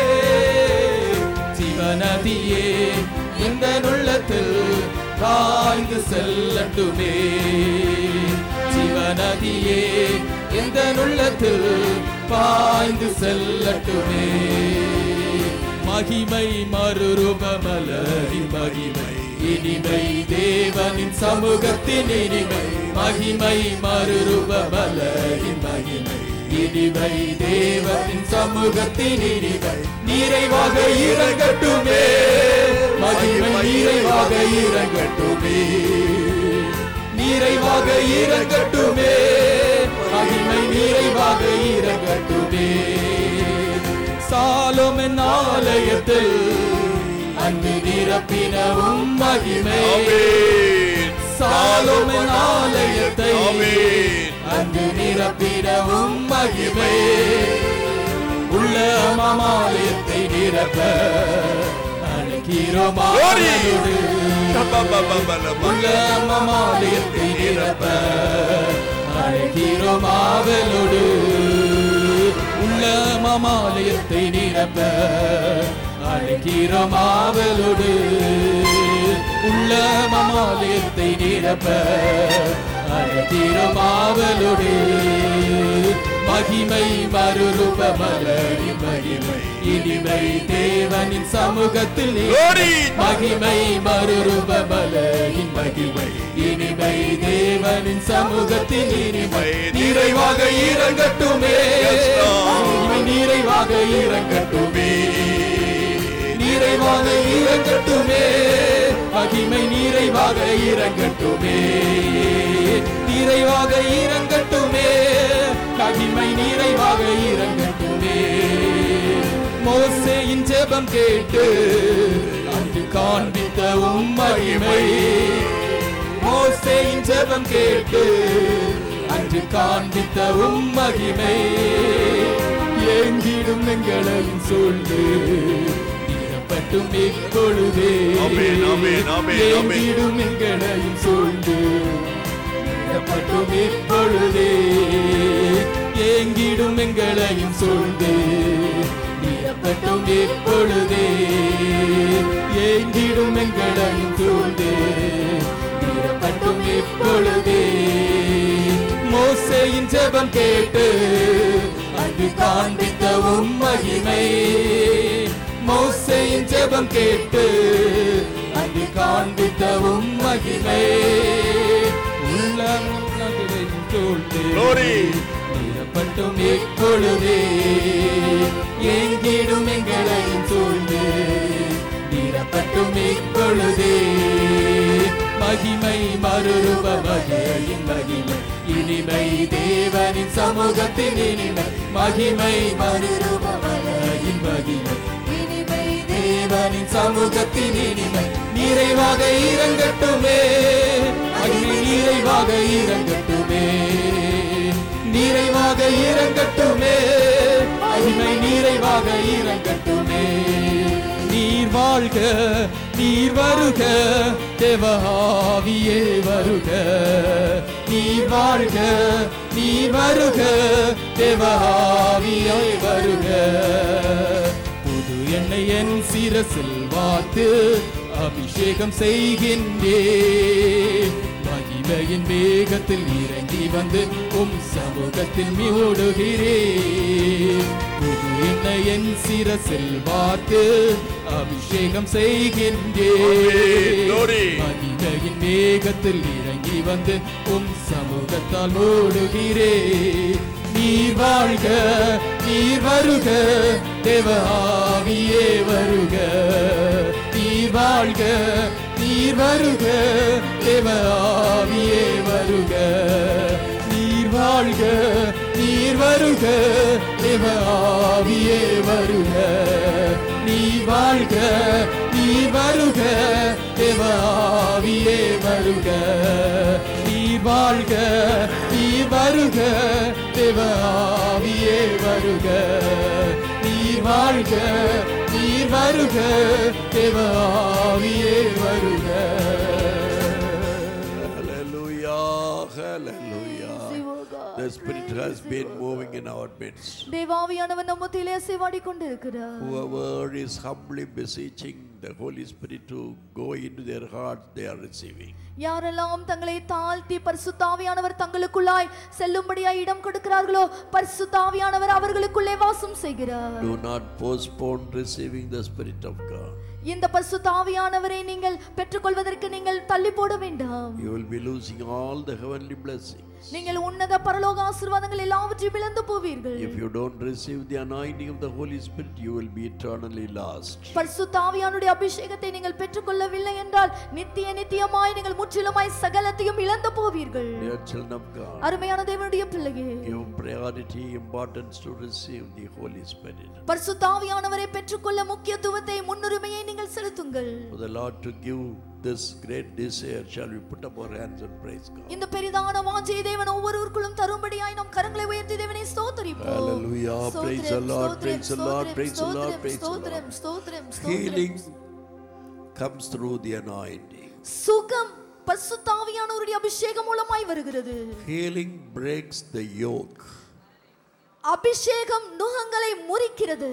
சிவநதியே இந்த உள்ளத்தில் பாய்ந்து செல்லட்டுமே. சிவநதியே இந்த உள்ளத்தில் பாய்ந்து செல்லட்டுமே. மகிமை மறுரூபமலரின் மகிமை இனிமை தேவனின் சமூகத்தின் இனிமை. மகிமை மறுரூபமலரின் மகிமை இனிமை தேவனின் சமூகத்தின் இனிமை. நிறைவாக இறங்கட்டுமே. மகிமை நிறைவாக இறங்கட்டுமே. நிறைவாக இறங்கட்டுமே. மகிமை நிறைவாக இறங்கட்டுமே. சாலோமன் ஆலயத்தில் அன்பு நிரப்பினவும் மகிமை. சாலோமன் ஆலயத்தை அன்பு நிரப்பினவும் மகிமை. உள்ள ஆலயத்தை நிரப்ப அழைக்கிறோம் ஆவலோடு. உள்ள ஆலயத்தை நிரப்ப அழைக்கிறோம் ஆவலோடு. உள்ள ஆலயத்தை நிரப்ப அழைக்கிறோம் ஆவலோடு. உள்ள ஆலயத்தை நிரப்ப அழைக்கிறோம் ஆவலோடு. மகிமை மறுரூபமலரின் மகிமை இனிமை தேவனின் சமூகத்தில். மகிமை மறுரூபமலரின் மகிமை இனிமை தேவனின் சமூகத்தில் இனிமை. நிறைவாக இறங்கட்டுமே. மகிமை நிறைவாக இறங்கட்டுமே. நிறைவாக இறங்கட்டுமே. மகிமை நிறைவாக இறங்கட்டுமே. நிறைவாக இறங்கட்டுமே. மகிமை நிறைவாக இறங்கட்டுமே. மோசேயின் ஜெபம் கேட்டு அன்று காண்பித்த மகிமை. மோசேயின் ஜெபம் கேட்டு அன்று காண்பித்த மகிமை. ஏங்கிடும் எங்களையும் சொல்லு நிரப்பட்டும் இப்பொழுதே. ஏங்கிடும் எங்களையும் சொல்லு நிரப்பட்டும் இப்பொழுதே. ஏங்கிடும் எங்களையும் சொல்லு நிரப்பட்டும் இப்பொழுதே. ஏங்கிடும் எங்களையும் சொல்லு நிரப்பட்டும் இப்பொழுதே. மோசேயின் ஜெபம் கேட்டு அன்று காண்பித்த மகிமை. மோசேயின் ஜெபம் கேட்டு அன்று காண்பித்த மகிமை. உள்ளம் சொல்லு நிரப்பட்டும் இப்பொழுதே. ஏங்கிடும் எங்களையும் சொல்லு நிரப்பட்டும் இப்பொழுதே. மகிமை மறுரூபமலரின் மகிமை இனிமை தேவனின் சமூகத்தின் இனிமை. மகிமை மறுரூபமலரின் மகிமை இனிமை தேவனின் சமூகத்தின் இனிமை. நிறைவாக இறங்கட்டுமே. மகிமை நிறைவாக இறங்கட்டுமே. நிறைவாக இறங்கட்டுமே. மகிமை நிறைவாக இறங்கட்டுமே. நீர் வாழ்க நீர் வருக தேவ ஆவியே வருக. நீர் வாழ்க நீர் வருக தேவ ஆவியே வருக. புது எண்ணெய் என் சிரசில் வார்த்து அபிஷேகம் செய்கின்றேன். மகிமையின் வேகத்தில் இறங்கி வந்து சமூகத்தில் மூடுகிறேன். புது எண்ணெய் என் சிரசில் வார்த்து அபிஷேகம் செய்கின்றேன். மகிமையின் வேகத்தில் இறங்கி வந்து சமூகத்தால் மூடுகிறேன். நீர் வாழ்க நீர் வருக தேவ ஆவியே வருக. நீர் வாழ்க நீர் வருக தேவ ஆவியே வருக. நீர் வாழ்க நீர் வருக தேவ ஆவியே வருக. நீர் வாழ்க நீர் வருக தேவ ஆவியே வருக. நீர் நீர் வாழ்க, நீர் வருக, தேவ ஆவியே வருக. நீர் வாழ்க, நீர் வருக, தேவ ஆவியே வருக. Hallelujah, hallelujah. The Spirit has been moving in our midst. தேவாவியானவர் நம்ம மத்தியிலே அசைவாடி கொண்டிருக்கிறார். Whoever is humbly beseeching the Holy Spirit to go into their hearts, they are receiving. யாரெல்லாம் தங்களை தாழ்த்தி பரிசுத்த ஆவியானவர் தங்களுக்குள்ளாய் செல்லும்படியாய் இடம் கொடுக்கிறார்களோ, பரிசுத்த ஆவியானவர் அவர்களுக்குள்ளே வாசம் செய்கிறார். Do not postpone receiving the Spirit of God. இந்த பரிசுத்த ஆவியானவரை நீங்கள் பெற்றுக்கொள்வதற்கு நீங்கள் தள்ளி போட வேண்டாம். You will be losing all the heavenly blessings. நீங்கள் உன்னத பரலோக ஆசீர்வாதங்கள் எல்லாவற்றையும் இழந்து போவீர்கள். If you don't receive the anointing of the Holy Spirit, you will be eternally lost. பரிசுத்த ஆவியானுடைய அபிஷேகத்தை நீங்கள் பெற்றுக்கொள்ளவில்லை என்றால் நித்தியமாய் நீங்கள் முற்றிலுமாய் சகலத்தையும் இழந்து போவீர்கள். Dear children of God, அருமையான தேவனுடைய பிள்ளையே, give priority, importance to receive the Holy Spirit. பரிசுத்த ஆவியானவரை பெற்றுக்கொள்ள முக்கியத்துவத்தை, முன்னுரிமையை நீங்கள் செலுத்துங்கள். For the Lord to give this great desire, shall we put up our hands and praise God? இந்த பெரிதான வாஞ்சையை தேவன் ஒவ்வொருவருக்குள்ளும் தரும்படியாய் நாம் கரங்களை உயர்த்தி தேவனை ஸ்தோத்திரிப்போம். Hallelujah, praise the Lord, praise the Lord, praise the Lord, praise the Lord. ஸ்தோத்திரம். Healing comes through the anointing. சுகம் பரிசுத்த ஆவியானவருடைய அபிஷேகம் மூலமாய் வருகிறது. Healing breaks the yoke. அபிஷேகம் நுகங்களை முறிக்கிறது.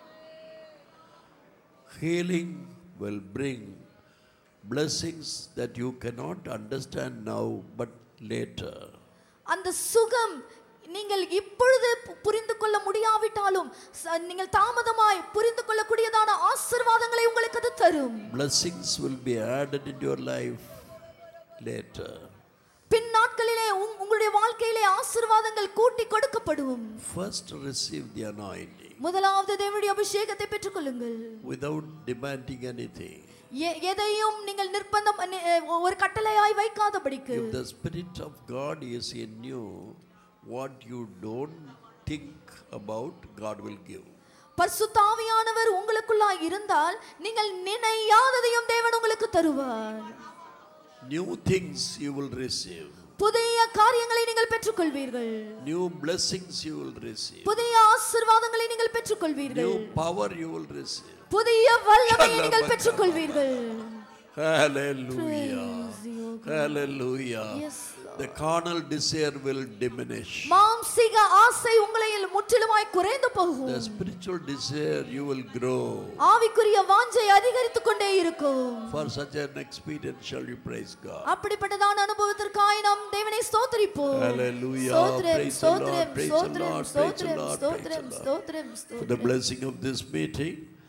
Healing will bring blessings that you cannot understand now but later. அந்த சுகம் நீங்கள் இப்பொழுது புரிந்து கொள்ள முடியாவிட்டாலும் நீங்கள் தாமதமாய் புரிந்து கொள்ளக்கூடியதான ஆசீர்வாதங்களை உங்களுக்கு அது தரும். Blessings will be added into your life later. பின் நாட்களிலே உங்களுடைய வாழ்க்கையிலே ஆசீர்வாதங்கள் கூட்டி கொடுக்கப்படும். First receive the anointing. முதலாவது தேவனுடைய அபிஷேகத்தை பெற்றுக்கொள்ளுங்கள். Without demanding anything. எதையும் நீங்கள் நிர்பந்தம் ஒரு கட்டளையாய் வைக்காதபடிக்கு. If the Spirit of God is in you, what you don't think about, God will give. பரிசுத்த ஆவியானவர் உங்களுக்குள்ளாய் இருந்தால் நீங்கள் நினையாததையும் தேவன் உங்களுக்கு தருவார். New things you will receive. புதிய காரியங்களை நீங்கள் பெற்றுக்கொள்வீர்கள். New blessings you will receive. புதிய ஆசீர்வாதங்களை நீங்கள் பெற்றுக்கொள்வீர்கள். New power you will receive. புதிய வல்லமையை நீங்கள் பெற்றுக்கொள்வீர்கள். Hallelujah. Hallelujah. Yes, The carnal desire will diminish. மாம்சீக ஆசை உங்களில் முற்றிலுமாய் குறைந்து போகும். The spiritual desire you will grow. ஆவிக்குரிய வாஞ்சை அதிகரித்துக் கொண்டே இருக்கும். For such an experience shall you praise God. அப்படிப்பட்டதான அனுபவத்திற்காய் நாம் தேவனை ஸ்தோத்திரிப்போம். Hallelujah. Praise the Lord. Praise the Lord. Praise the Lord. Praise the Lord. For the blessing of this meeting.